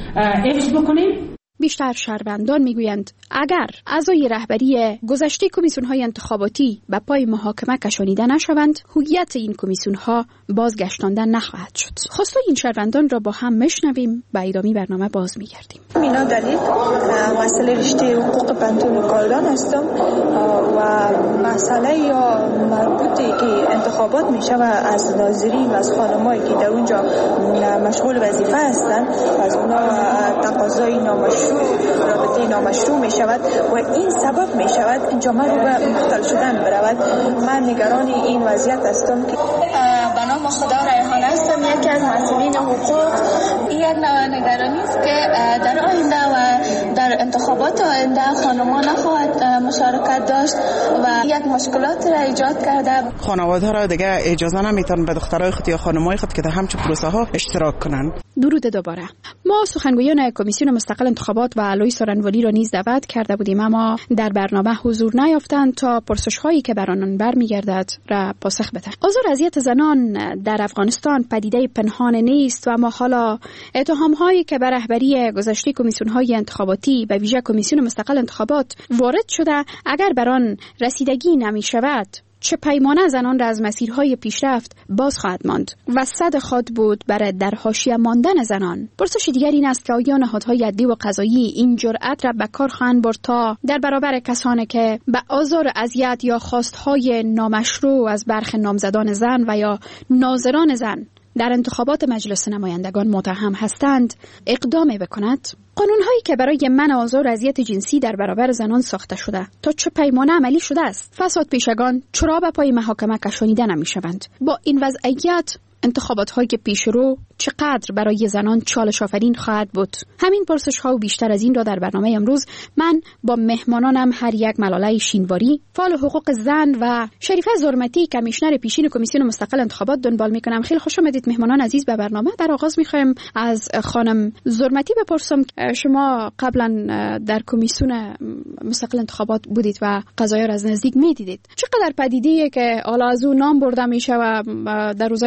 حفظ بکنیم. بیشتر شهروندان میگویند اگر اعضای رهبری گذشته کمیسیون‌های انتخاباتی به پای محاکمه کشانیده نشوند، هویت این کمیسیون‌ها بازگشتانده نخواهد شد. خواستای این شهروندان را با هم میشنویم، به ادامه برنامه باز میگردیم. مینا دلیل مسئله رشته حقوق بندون و کارگران هستم و مسئله یا مربوطه که انتخابات میشه و از ناظرین و از خانمایی که در اونجا مشغول وظیفه هستند از اونا تقاضای نامشروع رابطه نامشروع می شود و این سبب می شود جامعه رو به مختل شدن برود. من نگران این وضعیت هستم که به نام خدا ریحان هستم، یکی از مسئولین حقوق. این یک نگرانی است که در آینده و در انتخابات آینده خانمان نخواهد مشارکت داشت و یک مشکلات را ایجاد کرده. خانواده را دیگه اجازه نمیتن به دخترای خود یا خانمای خود که در همچین پروسه ها اشتراک کنن. درود دوباره. ما سخنگویان کمیسیون مستقل انتخابات و علوی سارنوالی را نیز دعوت کرده بودیم، اما در برنامه حضور نیافتند تا پرسش‌هایی که بر آنان برمیگردد را پاسخ بدهند. آزار اذیت زنان در افغانستان پدیده پنهان نیست و اما حالا اتهام‌هایی که بر رهبری گذشته کمیسیون‌های انتخاباتی به ویژه کمیسیون مستقل انتخابات وارد شده، اگر بر آن رسیدگی نمی‌شود، چه پیمانه زنان را از مسیرهای پیشرفت باز خواهد ماند و صد خود بود برای در حاشیه ماندن زنان. پرسش دیگر این است که آیا نهادهای عدلی و قضایی این جرأت را به کار خواهند برد تا در برابر کسانی که به آزار اذیت یا خواستهای نامشروع از برخی نامزدان زن و یا ناظران زن در انتخابات مجلس نمایندگان متهم هستند اقدام بکند؟ قانون‌هایی که برای منع آزار و اذیت جنسی در برابر زنان ساخته شده تا چه پیمانه عملی شده است؟ فساد پیشگان چرا به پای محاکمه کشانیده نمی‌شوند؟ با این وضعیت انتخابات‌های پیشرو چقدر برای زنان چالش آفرین خواهد بود؟ همین پرسش‌ها و بیشتر از این را در برنامه امروز من با مهمانانم هر یک ملاله شینواری، فعال حقوق زن و شریفه زرمتی کمیشنر پیشین کمیسیون مستقل انتخابات دنبال می‌کنم. خیلی خوش آمدید مهمانان عزیز به برنامه. در آغاز می‌خوایم از خانم زرمتی بپرسم، شما قبلا در کمیسیون مستقل انتخابات بودید و قضایا را از نزدیک می‌دیدید. چقدر پدیده‌ای که حالا از اون نام برده میشه و در روزهای پسین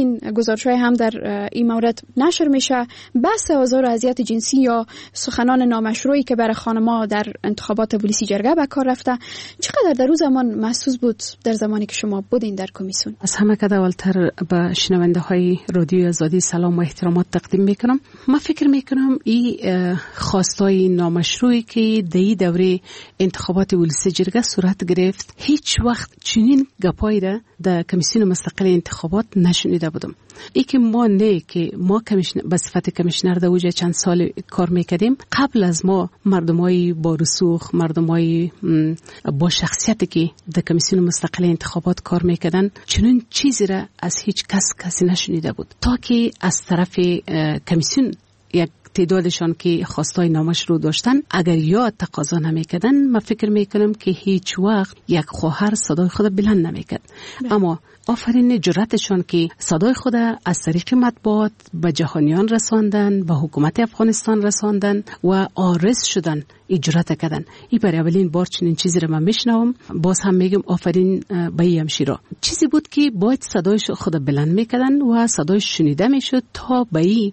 همچنین گزارش‌های هم در این مورد نشر میشه. بحث آزار و اذیت جنسی یا سخنان نامشروعی که برای خانم‌ها در انتخابات ولسی جرگه به کار رفته چقدر در روز زمان محسوس بود در زمانی که شما بودین در کمیسیون؟ از همه که اولتر به شنونده های رادیو آزادی سلام و احترامات تقدیم میکنم. من فکر میکنم این خواستای نامشروعی که در این دوره انتخابات ولسی جرگه صورت گرفت هیچ وقت چنین گپایی را در کمیسیون مستقل انتخابات نشنیده بودم. ای که ما نه که ما کمیشنر به صفت کمیشنر در اوج چند سال کار میکردیم، قبل از ما مردمای با رسوخ، مردمای با شخصیتی که در کمیسیون مستقل انتخابات کار میکردن چنین چیزی را از هیچ کس کسی نشنیده بود تا که از طرف کمیسیون یک تعدادشان که خواستای نامشروع داشتن اگر یا تقاضا نمیکردن، من فکر میکنم که هیچ وقت یک خواهر صدای خود بلند نمیکرد. اما آفرین جرأتشان که صدای خود از طریق مطبوعات به جهانیان رساندن، به حکومت افغانستان رساندن و عارض شدن، اجرات کردن. این برای اولین بار چنین چیزی رو من میشنوم. باز هم میگم آفرین به این همشیرا. چیزی بود که باید صدایش خود بلند میکردن و صدایش شنیده میشد تا به این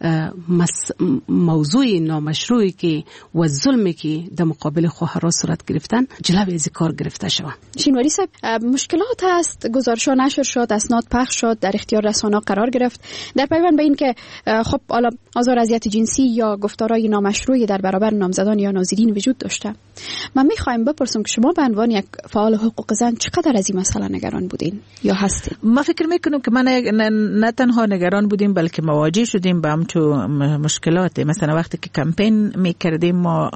موضوع نامشروعی که و ظلمی که در مقابل خواهرها صورت گرفتن جلوی از کار گرفته شود. شینواری صاحب، مشکلات هست، گزارش‌ها نشر شد، اسناد پخش شد، در اختیار رسانه‌ها قرار گرفت در پیوند به این که خب حالا آزار اذیت جنسی یا گفتارهای نامشروعی در برابر نامزدان یا ناظرین وجود داشته. من میخوایم بپرسم که شما به عنوان یک فعال حقوق زن چقدر از این مسئله نگران بودین یا هستین؟ من فکر میکنم که من نه تنها نگران بودیم بلکه مواجه شدیم با همچون مشکلات. مثلا وقتی که کمپین میکردیم ما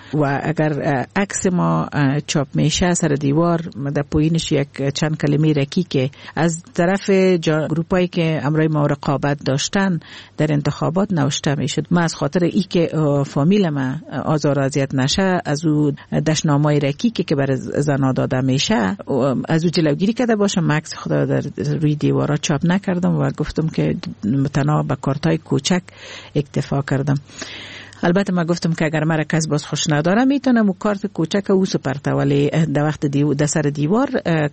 و اگر عکس ما چاپ میشه سر دیوار در پایینش یک چند کلمه رکی که از طرف گروپایی که امرای ما رقابت داشتن در انتخابات نوشته میشد. من از خاطر ای که فامیل ما آزار اذیت نشه از او دشنامای رکیکی که برای زنا داده میشه از او جلوگیری کرده باشم. عکس خدا در روی دیوارا چاپ نکردم و گفتم که متنا به کارتای کوچک اکتفا کردم. البته ما گفتم که اگر مرا کس باز خوش نداره میتونم و کارت کوچک او سپرته، ولی در وقت دیو در سر دیوار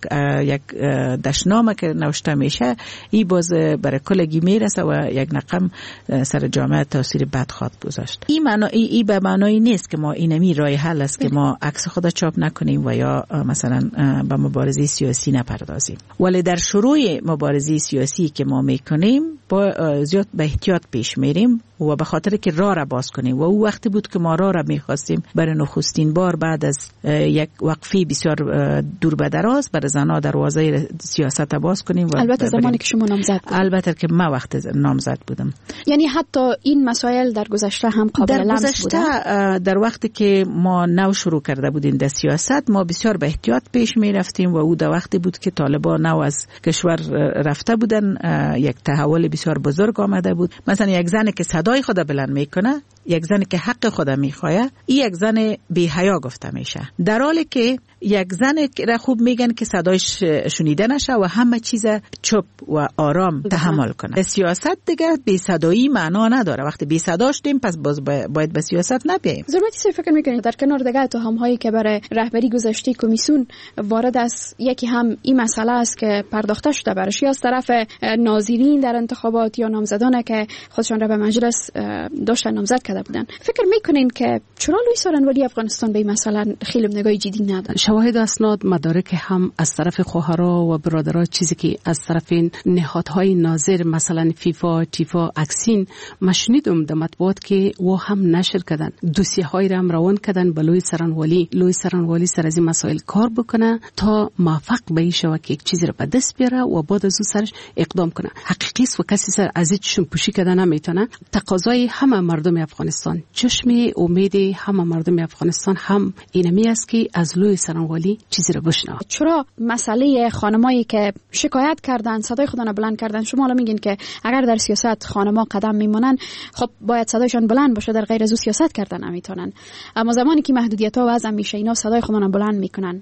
یک دشنامه که نوشته میشه این باز برای کلگی میرسه و یک رقم سر جامعه تاثیر بد خواهد گذاشت. این معنا ای, ای به معنای نیست که ما اینمی راه حل است که ما عکس خود چاپ نکنیم و یا مثلا به مبارزه سیاسی نپردازیم، ولی در شروع مبارزه سیاسی که ما میکنیم با زیاد به احتیاط پیش میریم و به خاطر که راه را باز کنیم و او وقتی بود که ما راه را میخواستیم برای نخستین بار بعد از یک وقفه بسیار دور به دراز برای زنها دروازه سیاست باز کنیم. و البته زمانی که شما نامزد بودم. البته که من وقت نامزد بودم. یعنی حتی این مسائل در گذشته هم قابل لمس بوده؟ در گذشته در وقتی که ما نو شروع کرده بودیم در سیاست ما بسیار به احتیاط پیش میرفتیم و او در وقتی بود که طالبان نو از کشور رفته بودن، یک تحول بسیار بزرگ آمده بود. مثلا یک زن که صدای خود بلند میکنه، یک زن که حق خود میخواه، این یک زن بی حیا گفته میشه، در حالی که یک زن را خوب میگن که صدایش شنیده نشه و همه چیز چوب و آرام تحمل کنه. سیاست دیگه بی صدایی معنا نداره. وقتی بی صدا شدیم پس باز باید به سیاست نبیاییم. ضرورتی سی فکر میکنید در کنار دیگه اتهام هایی که برای رهبری گذشته کمیسیون وارد است، یکی هم این مسئله است که پرداخته شده برش یا از طرف ناظرین در انتخابات یا نامزدان که خودشان را به مجلس داشتن نامزد کرده بودن، فکر میکنین که چرا لویی سارنوالی افغانستان به این مسئله خیلی نگاه جدی نداره؟ شواهد اسناد مدارک هم از طرف خواهرها و برادرها، چیزی که از طرف نهادهای ناظر مثلا فیفا، تیفا، اکسین مشنیدم در مطبوعات که و هم نشر کردن، دوسیه های را هم روان کردن به لویی سارنوالی. لویی سارنوالی سر از این مسائل کار بکنه تا موفق به این شود که یک چیزی را به دست بیاره و بعد از اون سرش اقدام کنه. حقیقی است و کسی سر از این چشم پوشی کردن نمیتونه. تقاضای همه مردم افغانستان، چشم امید همه مردم افغانستان هم اینمی است که از لویی سارنوالی چیزی را بشنوه. چرا مسئله خانمایی که شکایت کردن، صدای خودشان بلند کردن، شما الان میگین که اگر در سیاست خانم‌ها قدم میمونن خب باید صدایشان بلند باشه، در غیر از او سیاست کردن نمیتونن. اما زمانی که محدودیت‌ها وضع میشه اینا صدای خودشان بلند میکنن،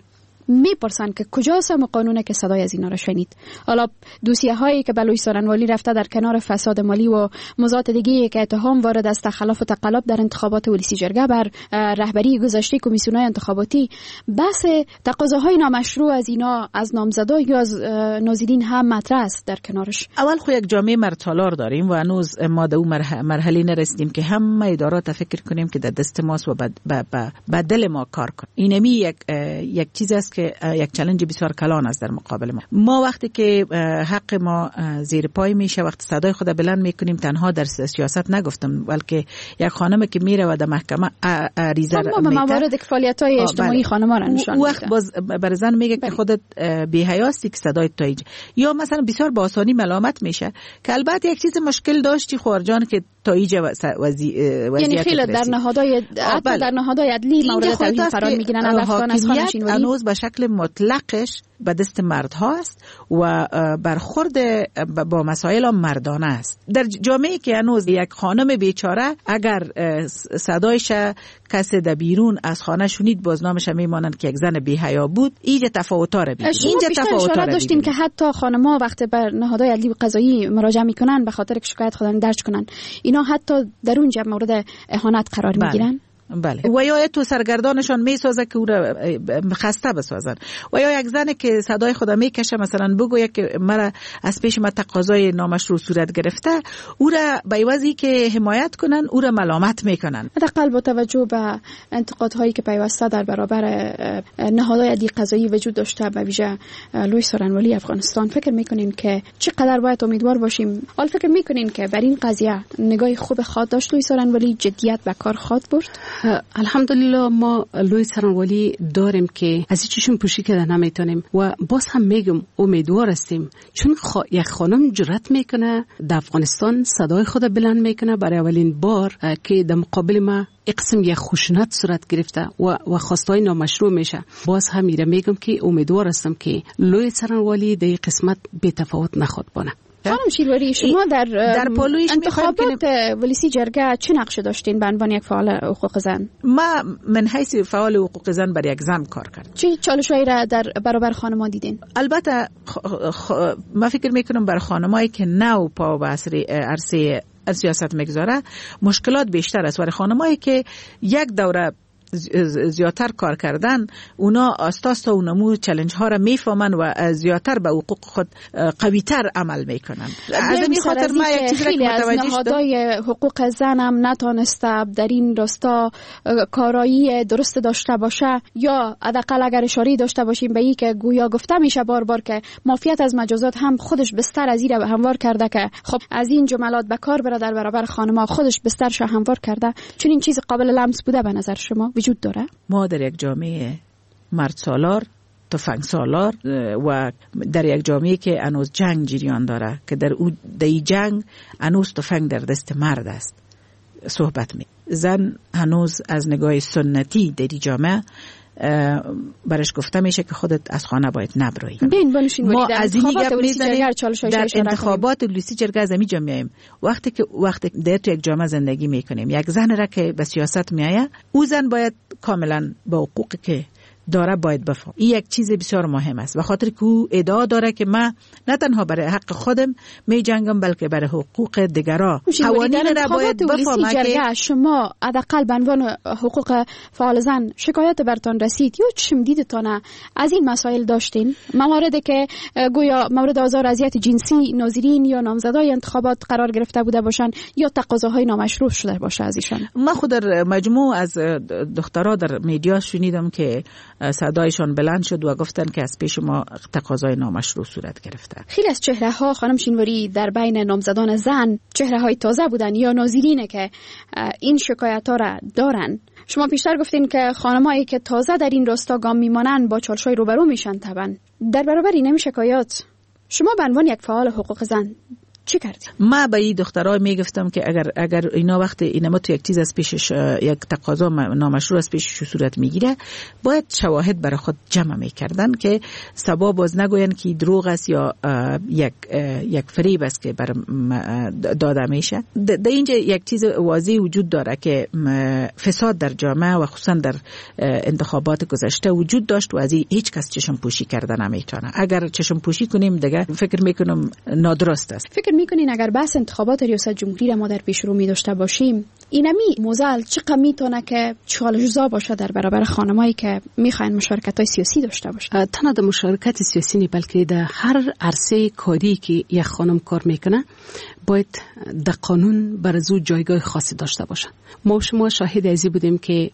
میپرسن که کجاست هم قانونه که صدای از اینا را شنید. حالا دوسیه هایی که بلوی سارنوالی رفته در کنار فساد مالی و موضوعات دیگه که اتهام وارد است خلاف و تقلب در انتخابات ولسی جرگه بر رهبری گذشته کمیسیون‌های انتخاباتی، بحث تقاضاهای نامشروع از اینا از نامزدا یا از نازنین هم مطرح است در کنارش. اول خو یک جامعه مرتالار داریم و هنوز ما در اون مرحله نرسیدیم که همه ادارات فکر کنیم که در دست ماست و به دل ما کار کنیم. اینمی یک یک چیز است که یک چالش بسیار کلان است در مقابل ما. ما وقتی که حق ما زیر پای میشه، وقتی صدای خود بلند میکنیم، تنها در سیاست نگفتم بلکه یک خانم که میره و در محکمه عریضه میده، تمام موارد فعالیت‌های اجتماعی خانم‌ها را نشان میده. وقت باز بر زن میگه که خودت بی‌حیاستی که صدای تو، یا مثلا بسیار با آسانی ملامت میشه که البته یک چیز مشکل داشتی خورجان که تایید وضعیت، یعنی خیلی در نهادهای حتی در نهادهای عدلی مورد توهین قرار میگیرن. افغان از خانشین ولی هنوز به شکل مطلقش به دست مردها است و برخورد با مسائل مردانه است. در جامعه که هنوز یک خانم بیچاره اگر صدایش کسی در بیرون از خانه شنید، بازنامش میمانند که یک زن بی‌حیا بود. اینجا تفاوت‌ها رو ببینید. اینجا تفاوت‌ها داشتیم که حتی خانم‌ها وقتی بر نهادهای عدلی و قضایی مراجعه میکنن به خاطر که شکایت خودن درج کنن، اینا حتی در اونجا مورد اهانت قرار میگیرن. بله. و یا تو سرگردانشان میسازه که او را خسته بسازن، و یا یک زن که صدای خود میکشه مثلا بگوید که مرا از پیش ما تقاضای نامشروع صورت گرفته، او را به عوضی که حمایت کنن او را ملامت میکنن. حداقل با توجه به انتقادهایی که پیوسته در برابر نهادهای عدلی قضایی وجود داشته، به ویژه لوی سارنوالی افغانستان، فکر میکنین که چقدر باید امیدوار باشیم؟ حال فکر میکنین که بر این قضیه نگاه خوب خواد داشت لوی سارنوالی، جدیت به کار خواد برد؟ الحمدلله ما لوی سارنوالی داریم که از چیشون پوشی کردن نمیتونیم و باز هم میگم امیدوار هستیم، چون خوا... یک خانم جرأت میکنه در افغانستان صدای خود بلند میکنه برای اولین بار که در مقابل ما اقسم یک خشونت صورت گرفته و و خواستای نامشروع میشه. باز هم میره میگم که امیدوار هستم که لوی سارنوالی در قسمت بی تفاوت نخواد بانه. خانم شیرواری، شما در, در انتخابات ولسی جرگه چه نقش داشتین به عنوان یک فعال حقوق زن؟ ما من حیث فعال حقوق زن بر یک زن کار کردم. چه چالشایی را در برابر خانم‌ها دیدین؟ البته خ... خ... ما فکر میکنم بر خانمایی که نو پا به عرصه سیاست میگذاره مشکلات بیشتر است، ولی خانمایی که یک دوره زیادتر کار کردن، اونا استاستا و نمو چالش ها را میفهمن و زیادتر به حقوق خود قویتر عمل میکنن. از این خاطر ما یک چیزی که متوجه شدم، نهادهای حقوق زن هم نتونسته در این راستا کارایی درست داشته باشه، یا حداقل اگر اشاره داشته باشیم به این که گویا گفته میشه بار بار که مافیات از مجازات هم خودش بستر از این هموار کرده که خب از این جملات به کار بره در برابر خانم‌ها، خودش بسترش هموار کرده. چون این چیز قابل لمس بوده به نظر شما وجود داره؟ ما در یک جامعه مرد سالار، تفنگ سالار و در یک جامعه که هنوز جنگ جریان داره که در او در جنگ هنوز تفنگ در دست مرد است صحبت می. زن هنوز از نگاه سنتی در جامعه برش گفته میشه که خودت از خانه باید نبروی. ما از این گپ میزنیم در انتخابات ولسی جرگه از می جامعه وقتی که وقتی در تو یک جامعه زندگی میکنیم، یک زن را که به سیاست میآید، او زن باید کاملا به حقوقی که داره باید بفهم. این یک چیز بسیار مهم است، و خاطر که او ادعا داره که من نه تنها برای حق خودم می جنگم بلکه برای حقوق دیگران. قوانین را باید بفهم. که شما حداقل به عنوان حقوق فعال زن شکایت برتان رسید یا چشم دیدتان از این مسائل داشتین؟ مواردی که گویا مورد آزار اذیت جنسی ناظرین یا نامزدای انتخابات قرار گرفته بوده باشن یا تقاضاهای نامشروع شده باشه از ایشان؟ من خود در مجموع از دخترها در میدیا شنیدم که صدایشان بلند شد و گفتن که از پیش ما تقاضای نامشروع صورت گرفته. خیلی از چهره ها خانم شینواری در بین نامزدان زن چهره های تازه بودن یا ناظرینه که این شکایت ها را دارن. شما پیشتر گفتین که خانمایی که تازه در این راستا گام میمانن با چالش‌های روبرو میشن. طبعا در برابر این شکایات شما به عنوان یک فعال حقوق زن چی کردی؟ ما به این دخترای میگفتم که اگر اگر اینا وقت اینما تو یک چیز از پیشش یک تقاضا نامشروع از پیشش صورت میگیره، باید شواهد برای خود جمع میکردن که سبا باز نگوین که دروغ است یا یک یک فریب است که بر داده میشه. در اینجا یک چیز واضح وجود داره که فساد در جامعه و خصوصا در انتخابات گذشته وجود داشت و از هیچ کس چشم پوشی کرده نمیتونه. اگر چشم پوشی کنیم دیگه فکر میکنم نادرست است. فکر میکنین اگر بحث انتخابات ریاست جمهوری را ما در پیش رو می داشته باشیم، اینمی موزل چقدر میتونه که چالش‌زا باشه در برابر خانمایی که میخواین مشارکت‌های سیاسی داشته باشه؟ تنها در مشارکت سیاسی نه، بلکه در هر عرصه کاری که یک خانم کار میکنه باید در قانون برای جایگاه خاصی داشته باشن. ما شما شاهد ازی بودیم که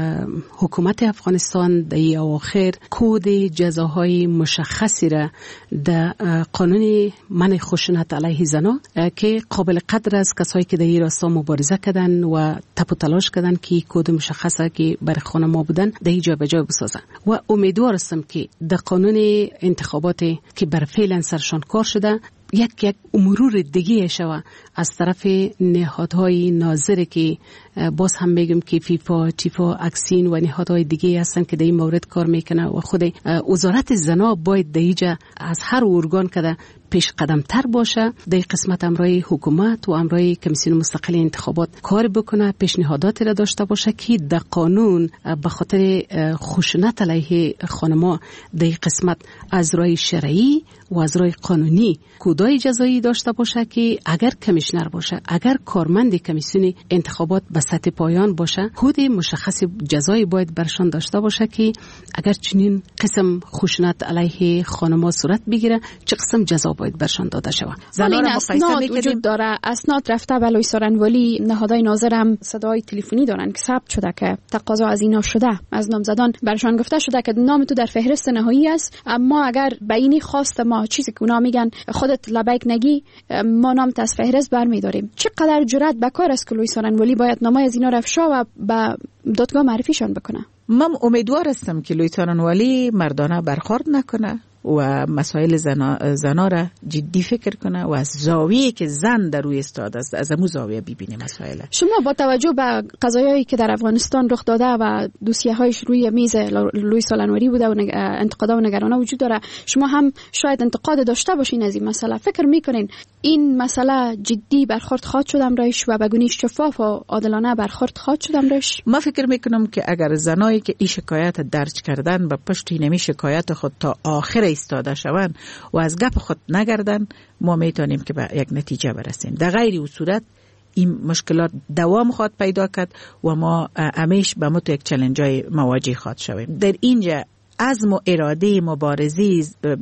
حکومت افغانستان در اواخر کود جزاهای مشخصی را در قانون منع خشونت علیه زنان که قابل قدر از کسایی که در این راستا مبارزه کردن و تپ و تلاش کردن که کود مشخصه که برای خانم‌ها بودن در اینجا به جای بسازن و امیدوار هستم که در قانون انتخابات که بر فعلا سرشان کار شده یک یک مرور دیگه شوه از طرف نهادهای ناظره که باز هم میگم که فیفا، تیفا، اکسین و نهادهای دیگه هستن که در این مورد کار میکنه و خود وزارت زنا باید در اینجا از هر ارگان که پیش قدم تر باشه در قسمت امرای حکومت و امرای کمیسیون مستقل انتخابات کار بکنه، پیشنهاداتی را داشته باشه که در قانون به خاطر خشونت علیه خانم‌ها در قسمت از رای شرعی و از رای قانونی کودای جزایی داشته باشه که اگر کمیشنر باشه، اگر کارمند کمیسیون انتخابات به سطح پایان باشه، کود مشخص جزایی باید برشان داشته باشه که اگر چنین قسم خشونت علیه خانم‌ها صورت بگیره چه قسم جزا باید برشان داده شود. زنان اسناد وجود داره، اسناد رفته به لوی سارنوالی، نهادهای ناظر هم صدای تلفنی دارن که ثبت شده که تقاضا از اینا شده، از نامزدان برشان گفته شده که نام تو در فهرست نهایی است، اما اگر به اینی خواست ما چیزی که اونا میگن خودت لبیک نگی ما نامت از فهرست برمیداریم. چقدر جرأت به کار است که لوی سارنوالی باید نامای از اینا رفشا و به دادگاه معرفیشان بکنه. من امیدوار هستم که لوی سارنوالی مردانه برخورد نکنه و مسائل زنا, زنا را جدی فکر کنه و از زاویه که زن در روی استاد است از امو زاویه ببینه مسائل. شما با توجه به قضایایی که در افغانستان رخ داده و دوسیه هایش روی میز لوی سارنوالی بوده و انتقادها و نگرانه وجود داره، شما هم شاید انتقاد داشته باشین از این مسئله. فکر میکنین این مسئله جدی برخورد خواهد شد امرایش و بگونی شفاف و عادلانه برخورد خواهد شد امرایش؟ ما فکر میکنم که اگر زنایی که این شکایت درج کردن به پشت اینمی شکایت خود تا آخر ایستاده شوند و از گپ خود نگردن، ما میتونیم که به یک نتیجه برسیم. در غیر این صورت این مشکلات دوام خواهد پیدا کرد و ما همیشه به متو یک چالنجای مواجه خواهد شویم. در اینجا عزم و اراده مبارزی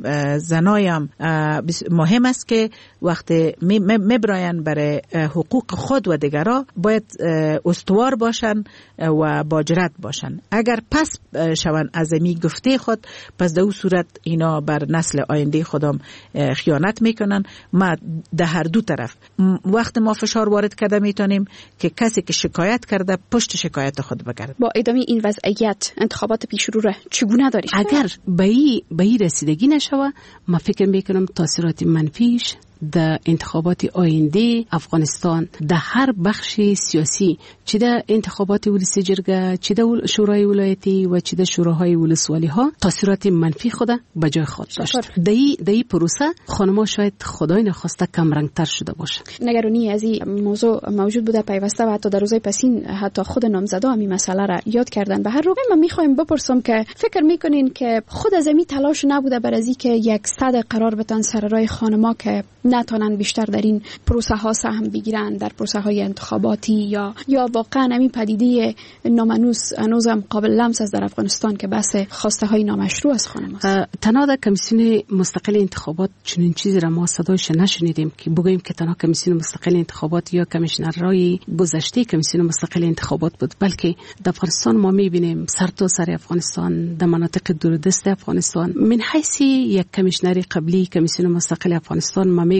زنایم مهم است که وقتی میبراین برای حقوق خود و دیگران باید استوار باشن و با جرأت باشن. اگر پس شون از می گفته خود، پس در اون صورت اینا بر نسل آینده خودم خیانت میکنن. ما در هر دو طرف وقت ما فشار وارد کرده میتونیم که کسی که شکایت کرده پشت شکایت خود بگرد. با ادامه این وضعیت انتخابات پیش رو چگونه داری؟ اگر به این رسیدگی نشوه، ما فکر میکنم تاثیرات منفیش در انتخابات آینده افغانستان در هر بخش سیاسی، چه در انتخابات ولسی جرگه، چه در شورای ولایتی و چه در شوراهای ولسوالی ها، تاثیرات منفی خود به جای خود داشت. در این پروسه خانم‌ها شاید خدای نخواسته کم رنگتر شده باشه. نگرانی از این موضوع موجود بوده پیوسته و حتی در روزهای پسین حتی خود نامزدا همین مسئله را یاد کردن. به هر روی من میخوایم بپرسم که فکر میکنین که خود از این تلاش نبوده برای اینکه یک صد قرار بتن سر راه خانم‌ها که نتونن بیشتر در این پروسه ها سهم بگیرن، در پروسه های انتخاباتی یا یا واقعا همین پدیده نامنوس هنوزم قابل لمس است در افغانستان که بحث خواسته های نامشروع از خانم است. تنها در کمیسیون مستقل انتخابات چنین چیزی را ما صدایش نشنیدیم که بگوییم که تنها کمیسیون مستقل انتخابات یا کمیشنرای گذشته کمیسیون مستقل انتخابات بود، بلکه در افغانستان ما میبینیم سر تا سر افغانستان، در مناطق دوردست افغانستان، من حیث یک کمیشنر قبلی کمیسیون مستقل افغانستان ما میگم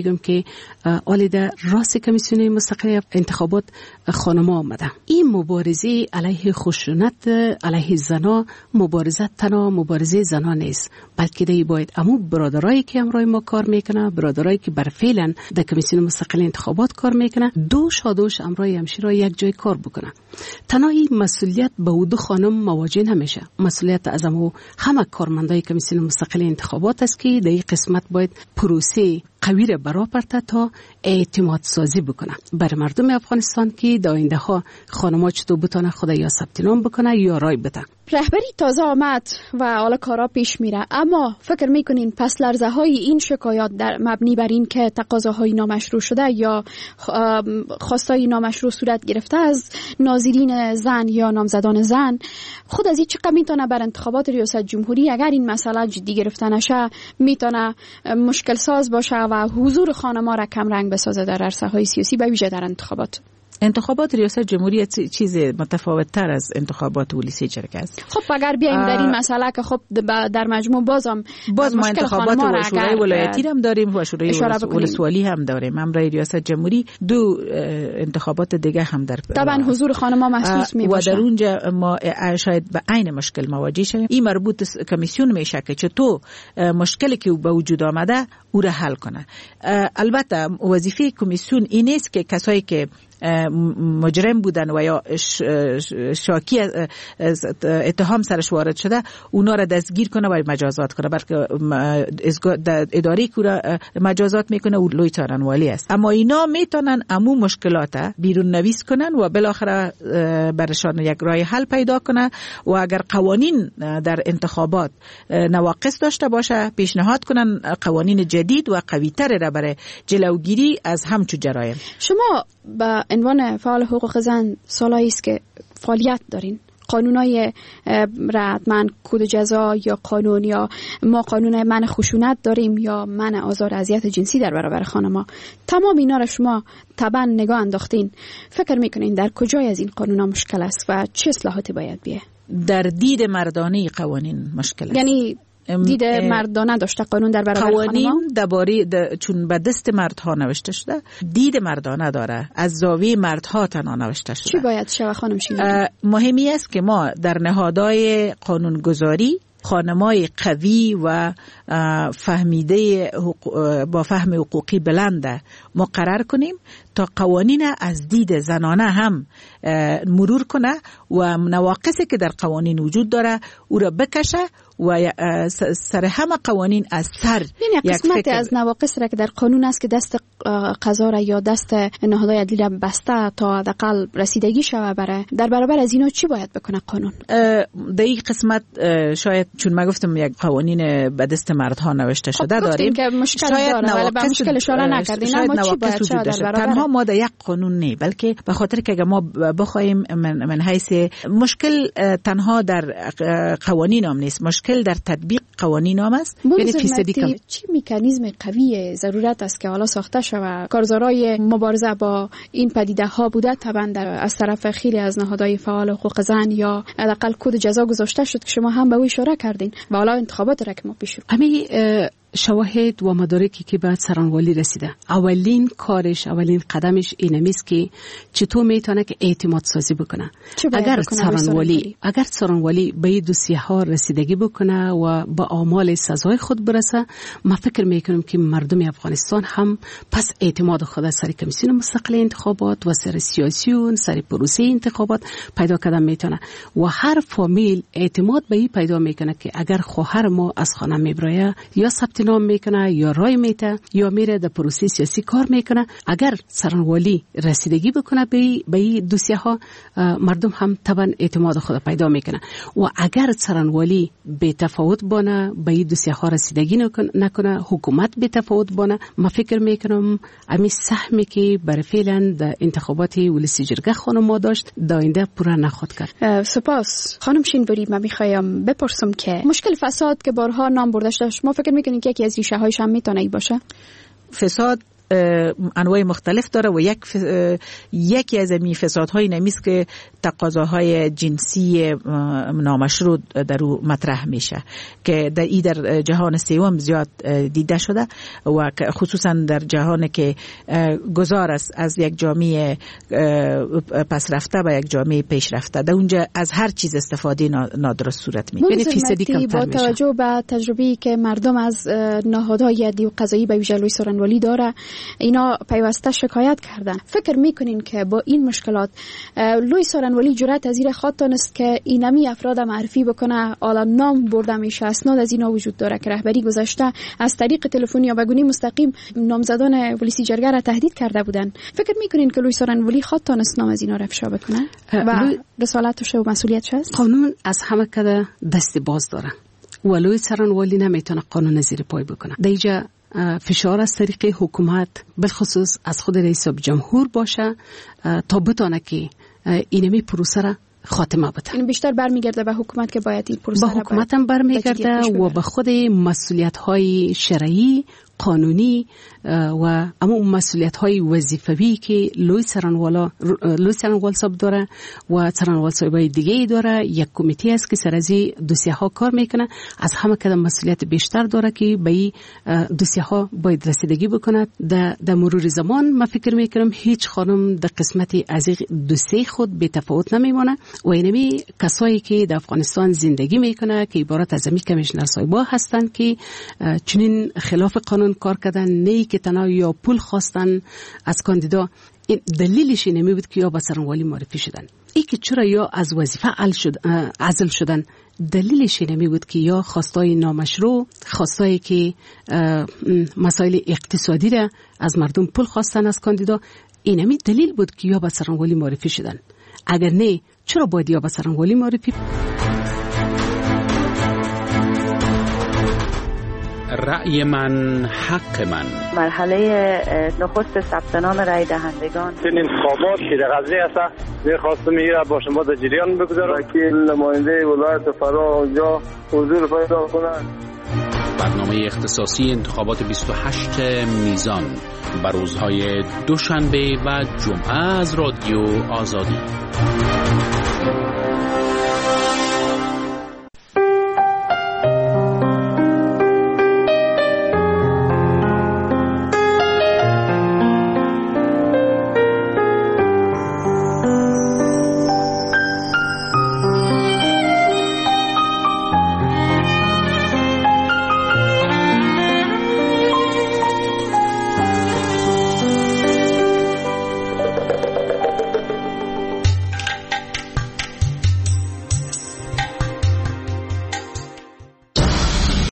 میگم که آلیده راست کمیسیون مستقل انتخابات خانما آمده. این مبارزه علیه خشونت علیه زنا مبارزه تنها مبارزه زنا نیست، بلکه دی باید امو برادرایی که امروز ما کار میکنه، برادرایی که بر فعلا در کمیسیون مستقل انتخابات کار میکنه، دوش دوش امروز همشیرا یک جای کار بکنه. تنها این مسئولیت به دو خانم مواجه نمیشه، مسئولیت از امو همه کارمندای کمیسیون مستقل انتخابات است که در این قسمت باید پروسه قوی را برآورده تا اعتماد سازی بکنه بر مردم افغانستان که در آینده ها خانم‌ها چطور بتونه خود یا ثبت نام بکنه یا رای بده. رهبری تازه آمد و حالا کارا پیش میره، اما فکر میکنین پس لرزه های این شکایات در مبنی بر این که تقاضاهای نامشروع شده یا خواستای نامشروع صورت گرفته از ناظرین زن یا نامزدان زن، خود از این چقدر میتونه بر انتخابات ریاست جمهوری اگر این مسئله جدی گرفته نشه میتونه مشکل ساز باشه و حضور خانم‌ها را کم رنگ بسازه در عرصه‌های سیاسی به ویژه در انتخابات؟ انتخابات ریاست جمهوری چیز متفاوت تر از انتخابات ولسی چرک است. خب اگر بیایم در این مسئله که خب در مجموع بازم باز ما انتخابات شورای ولایتی هم داریم و شورای ولسوالی هم داریم. امرای ریاست جمهوری دو انتخابات دیگه هم در طبعا حضور خانم‌ها محسوس می باشه و در اونجا ما شاید به عین مشکل مواجه شویم. این مربوط کمیسیون میشه که چطور مشکلی که به وجود آمده او را حل کنه. البته وظیفه کمیسیون این است که کسایی که مجرم بودن و یا شاکی اتهام سرش وارد شده اونا را دستگیر کنه و مجازات کنه، بلکه اداره کورا مجازات میکنه و لوی تارنوالی است. اما اینا میتونن امو مشکلات بیرون نویس کنن و بالاخره برشان یک راه حل پیدا کنه و اگر قوانین در انتخابات نواقص داشته باشه پیشنهاد کنن قوانین جدید و قوی‌تر را برای جلوگیری از همچو جرایم. شما به عنوان فعال حقوق زن سالایی است که فعالیت دارین، قانونای حتما کد جزا یا قانون یا ما قانون منع خشونت داریم یا منع آزار اذیت جنسی در برابر خانم‌ها، تمام اینا را شما طبعا نگاه انداختین. فکر میکنین در کجای از این قانونا مشکل است و چه اصلاحاتی باید بیه؟ در دید مردانه قوانین مشکل است. یعنی دید مردانه داشته قانون در برابر قوانین درباره چون به دست مردها نوشته شده دید مردانه داره، از زاویه مردها تنها نوشته شده. چی باید شوه خانم شین؟ مهمی است که ما در نهادهای قانونگذاری خانمای قوی و فهمیده با فهم حقوقی بلنده مقرر کنیم تا قوانین از دید زنانه هم مرور کنه و نواقصی که در قوانین وجود داره او را بکشه و سر همه قوانین از سر یک قسمت از نواقص را که در قانون است که دست قضا را یا دست نهادهای عدلی را بسته تا حداقل رسیدگی شوه بره، در برابر از اینا چی باید بکنه قانون؟ در این قسمت شاید چون ما گفتم یک قوانین به دست مردها نوشته شده خب داریم که مشکل شاید نواقص مشکل اشاره نکردین، اما چی باید شوه در برابر؟ تنها ما در یک قانون نه، بلکه به خاطر که ما بخوایم من, من حیث مشکل تنها در قوانین هم نیست، مشکل در تطبیق قوانین هم است. یعنی فیصدی کم. چی مکانیزم قوی ضرورت است که حالا ساخته شود کارزارای مبارزه با این پدیده ها بوده طبعا در از طرف خیلی از نهادهای فعال حقوق زن یا حداقل کد جزا گذاشته شد که شما هم به او اشاره کردین و حالا انتخابات را که ما پیش رو همین شواهد و مدارکی که به سرانوالی رسیده، اولین کارش اولین قدمش اینه است که چطور میتونه که اعتماد سازی بکنه. اگر سرانوالی اگر سرانوالی به دوسیه ها رسیدگی بکنه و به اعمال سزای خود برسه، ما فکر میکنم که مردم افغانستان هم پس اعتماد خود سر کمیسیون مستقل انتخابات و سر سیاسیون سر پروسه انتخابات پیدا کردن میتونه و هر فامیل اعتماد به این پیدا میکنه که اگر خواهر ما از خانه میبره یا ثبت نام میکنه یا رای میته یا میره در پروسه سیاسی کار میکنه، اگر سرانوالی رسیدگی بکنه به به دوسیه ها مردم هم طبعا اعتماد خود پیدا میکنه و اگر سرانوالی به تفاوت بانه به دوسیه ها رسیدگی نکنه، حکومت به تفاوت بانه، ما فکر میکنم امی سهمی که برای فعلا در انتخابات ولسی جرگه خانم ما داشت داینده پورا نخواد کرد. سپاس خانم شینبری. من میخوایم بپرسم که مشکل فساد که بارها نام برده شده، ما فکر میکنید که یکی از ریشه هایش هم میتونه ای باشه؟ فساد انواع مختلف داره و یک یکی از این فسادهای نمیست که تقاضاهای جنسی نامشروع در او مطرح میشه که در ای در جهان سوم زیاد دیده شده و خصوصا در جهان که گذار است از یک جامعه پس رفته و یک جامعه پیش رفته، در اونجا از هر چیز استفاده نادرست صورت میگیره. یعنی فیصدی کمتر میشه. با توجه به تجربه‌ای که مردم از نهادهای عدلی و قضایی به ویژه لوی سورنوالی داره، اینا پیوسته شکایت کردن. فکر میکنین که با این مشکلات لوی سورنوالی جرأت از این خواهد است که اینمی افراد معرفی بکنه؟ حالا نام برده میشه، اسناد از اینا وجود داره که رهبری گذشته از طریق تلفن یا بگونی مستقیم نامزدان ولسی جرگه را تهدید کرده بودن. فکر میکنین که لوی سورنوالی خواهد است نام از اینا را افشا بکنه و رسالتش و مسئولیتش هست؟ قانون از همه کده دست باز داره و لوی سورنوالی نمیتونه قانون زیر پای بکنه. دیجا فشار از طریق حکومت بالخصوص از خود رئیس جمهور باشه تا بتونه که اینمی پروسه را خاتمه بده. این بیشتر برمیگرده به حکومت که باید این پروسه به حکومت هم برمیگرده و به خود مسئولیت های شرعی قانونی و اما مسئولیت های وظیفوی که لوی سرانوالا لوی سرانوال صاحب داره و سرانوال صاحبای دیگه داره. یک کمیته است که سر از دوسیه ها کار میکنه، از همه کدام مسئولیت بیشتر داره که به این دوسیه ها باید رسیدگی بکنه. در در مرور زمان من فکر میکنم هیچ خانم در قسمتی از دوسیه خود بی تفاوت نمیمونه و اینمی کسایی که در افغانستان زندگی میکنه که عبارت از امی کمیشنر صاحبا هستند که چنین خلاف قانون کار کردن، نه که تنها یا پول خواستن از کاندیدا. این دلیلش اینمی بود که یا به سرانوالی معرفی شدن. ای که چرا یا از وظیفه عزل شدن، دلیلش اینمی بود که یا خواستای نامشروع، خواستایی که مسائل اقتصادی را از مردم پول خواستن از کاندیدا، اینمی دلیل بود که یا به سرانوالی معرفی شدن. اگر نه چرا باید یا به سرانوالی معرفی؟ رأی من حق من. مرحله نخست ثبت نام رای دهندگان. این انتخابات که در غزه است می‌خواستم میره با شما در جریان بگذارم. وکیل نماینده ولایت فرا اونجا حضور پیدا کنند. برنامه اختصاصی انتخابات بیست و هشت میزان بر روزهای دوشنبه و جمعه از رادیو آزادی.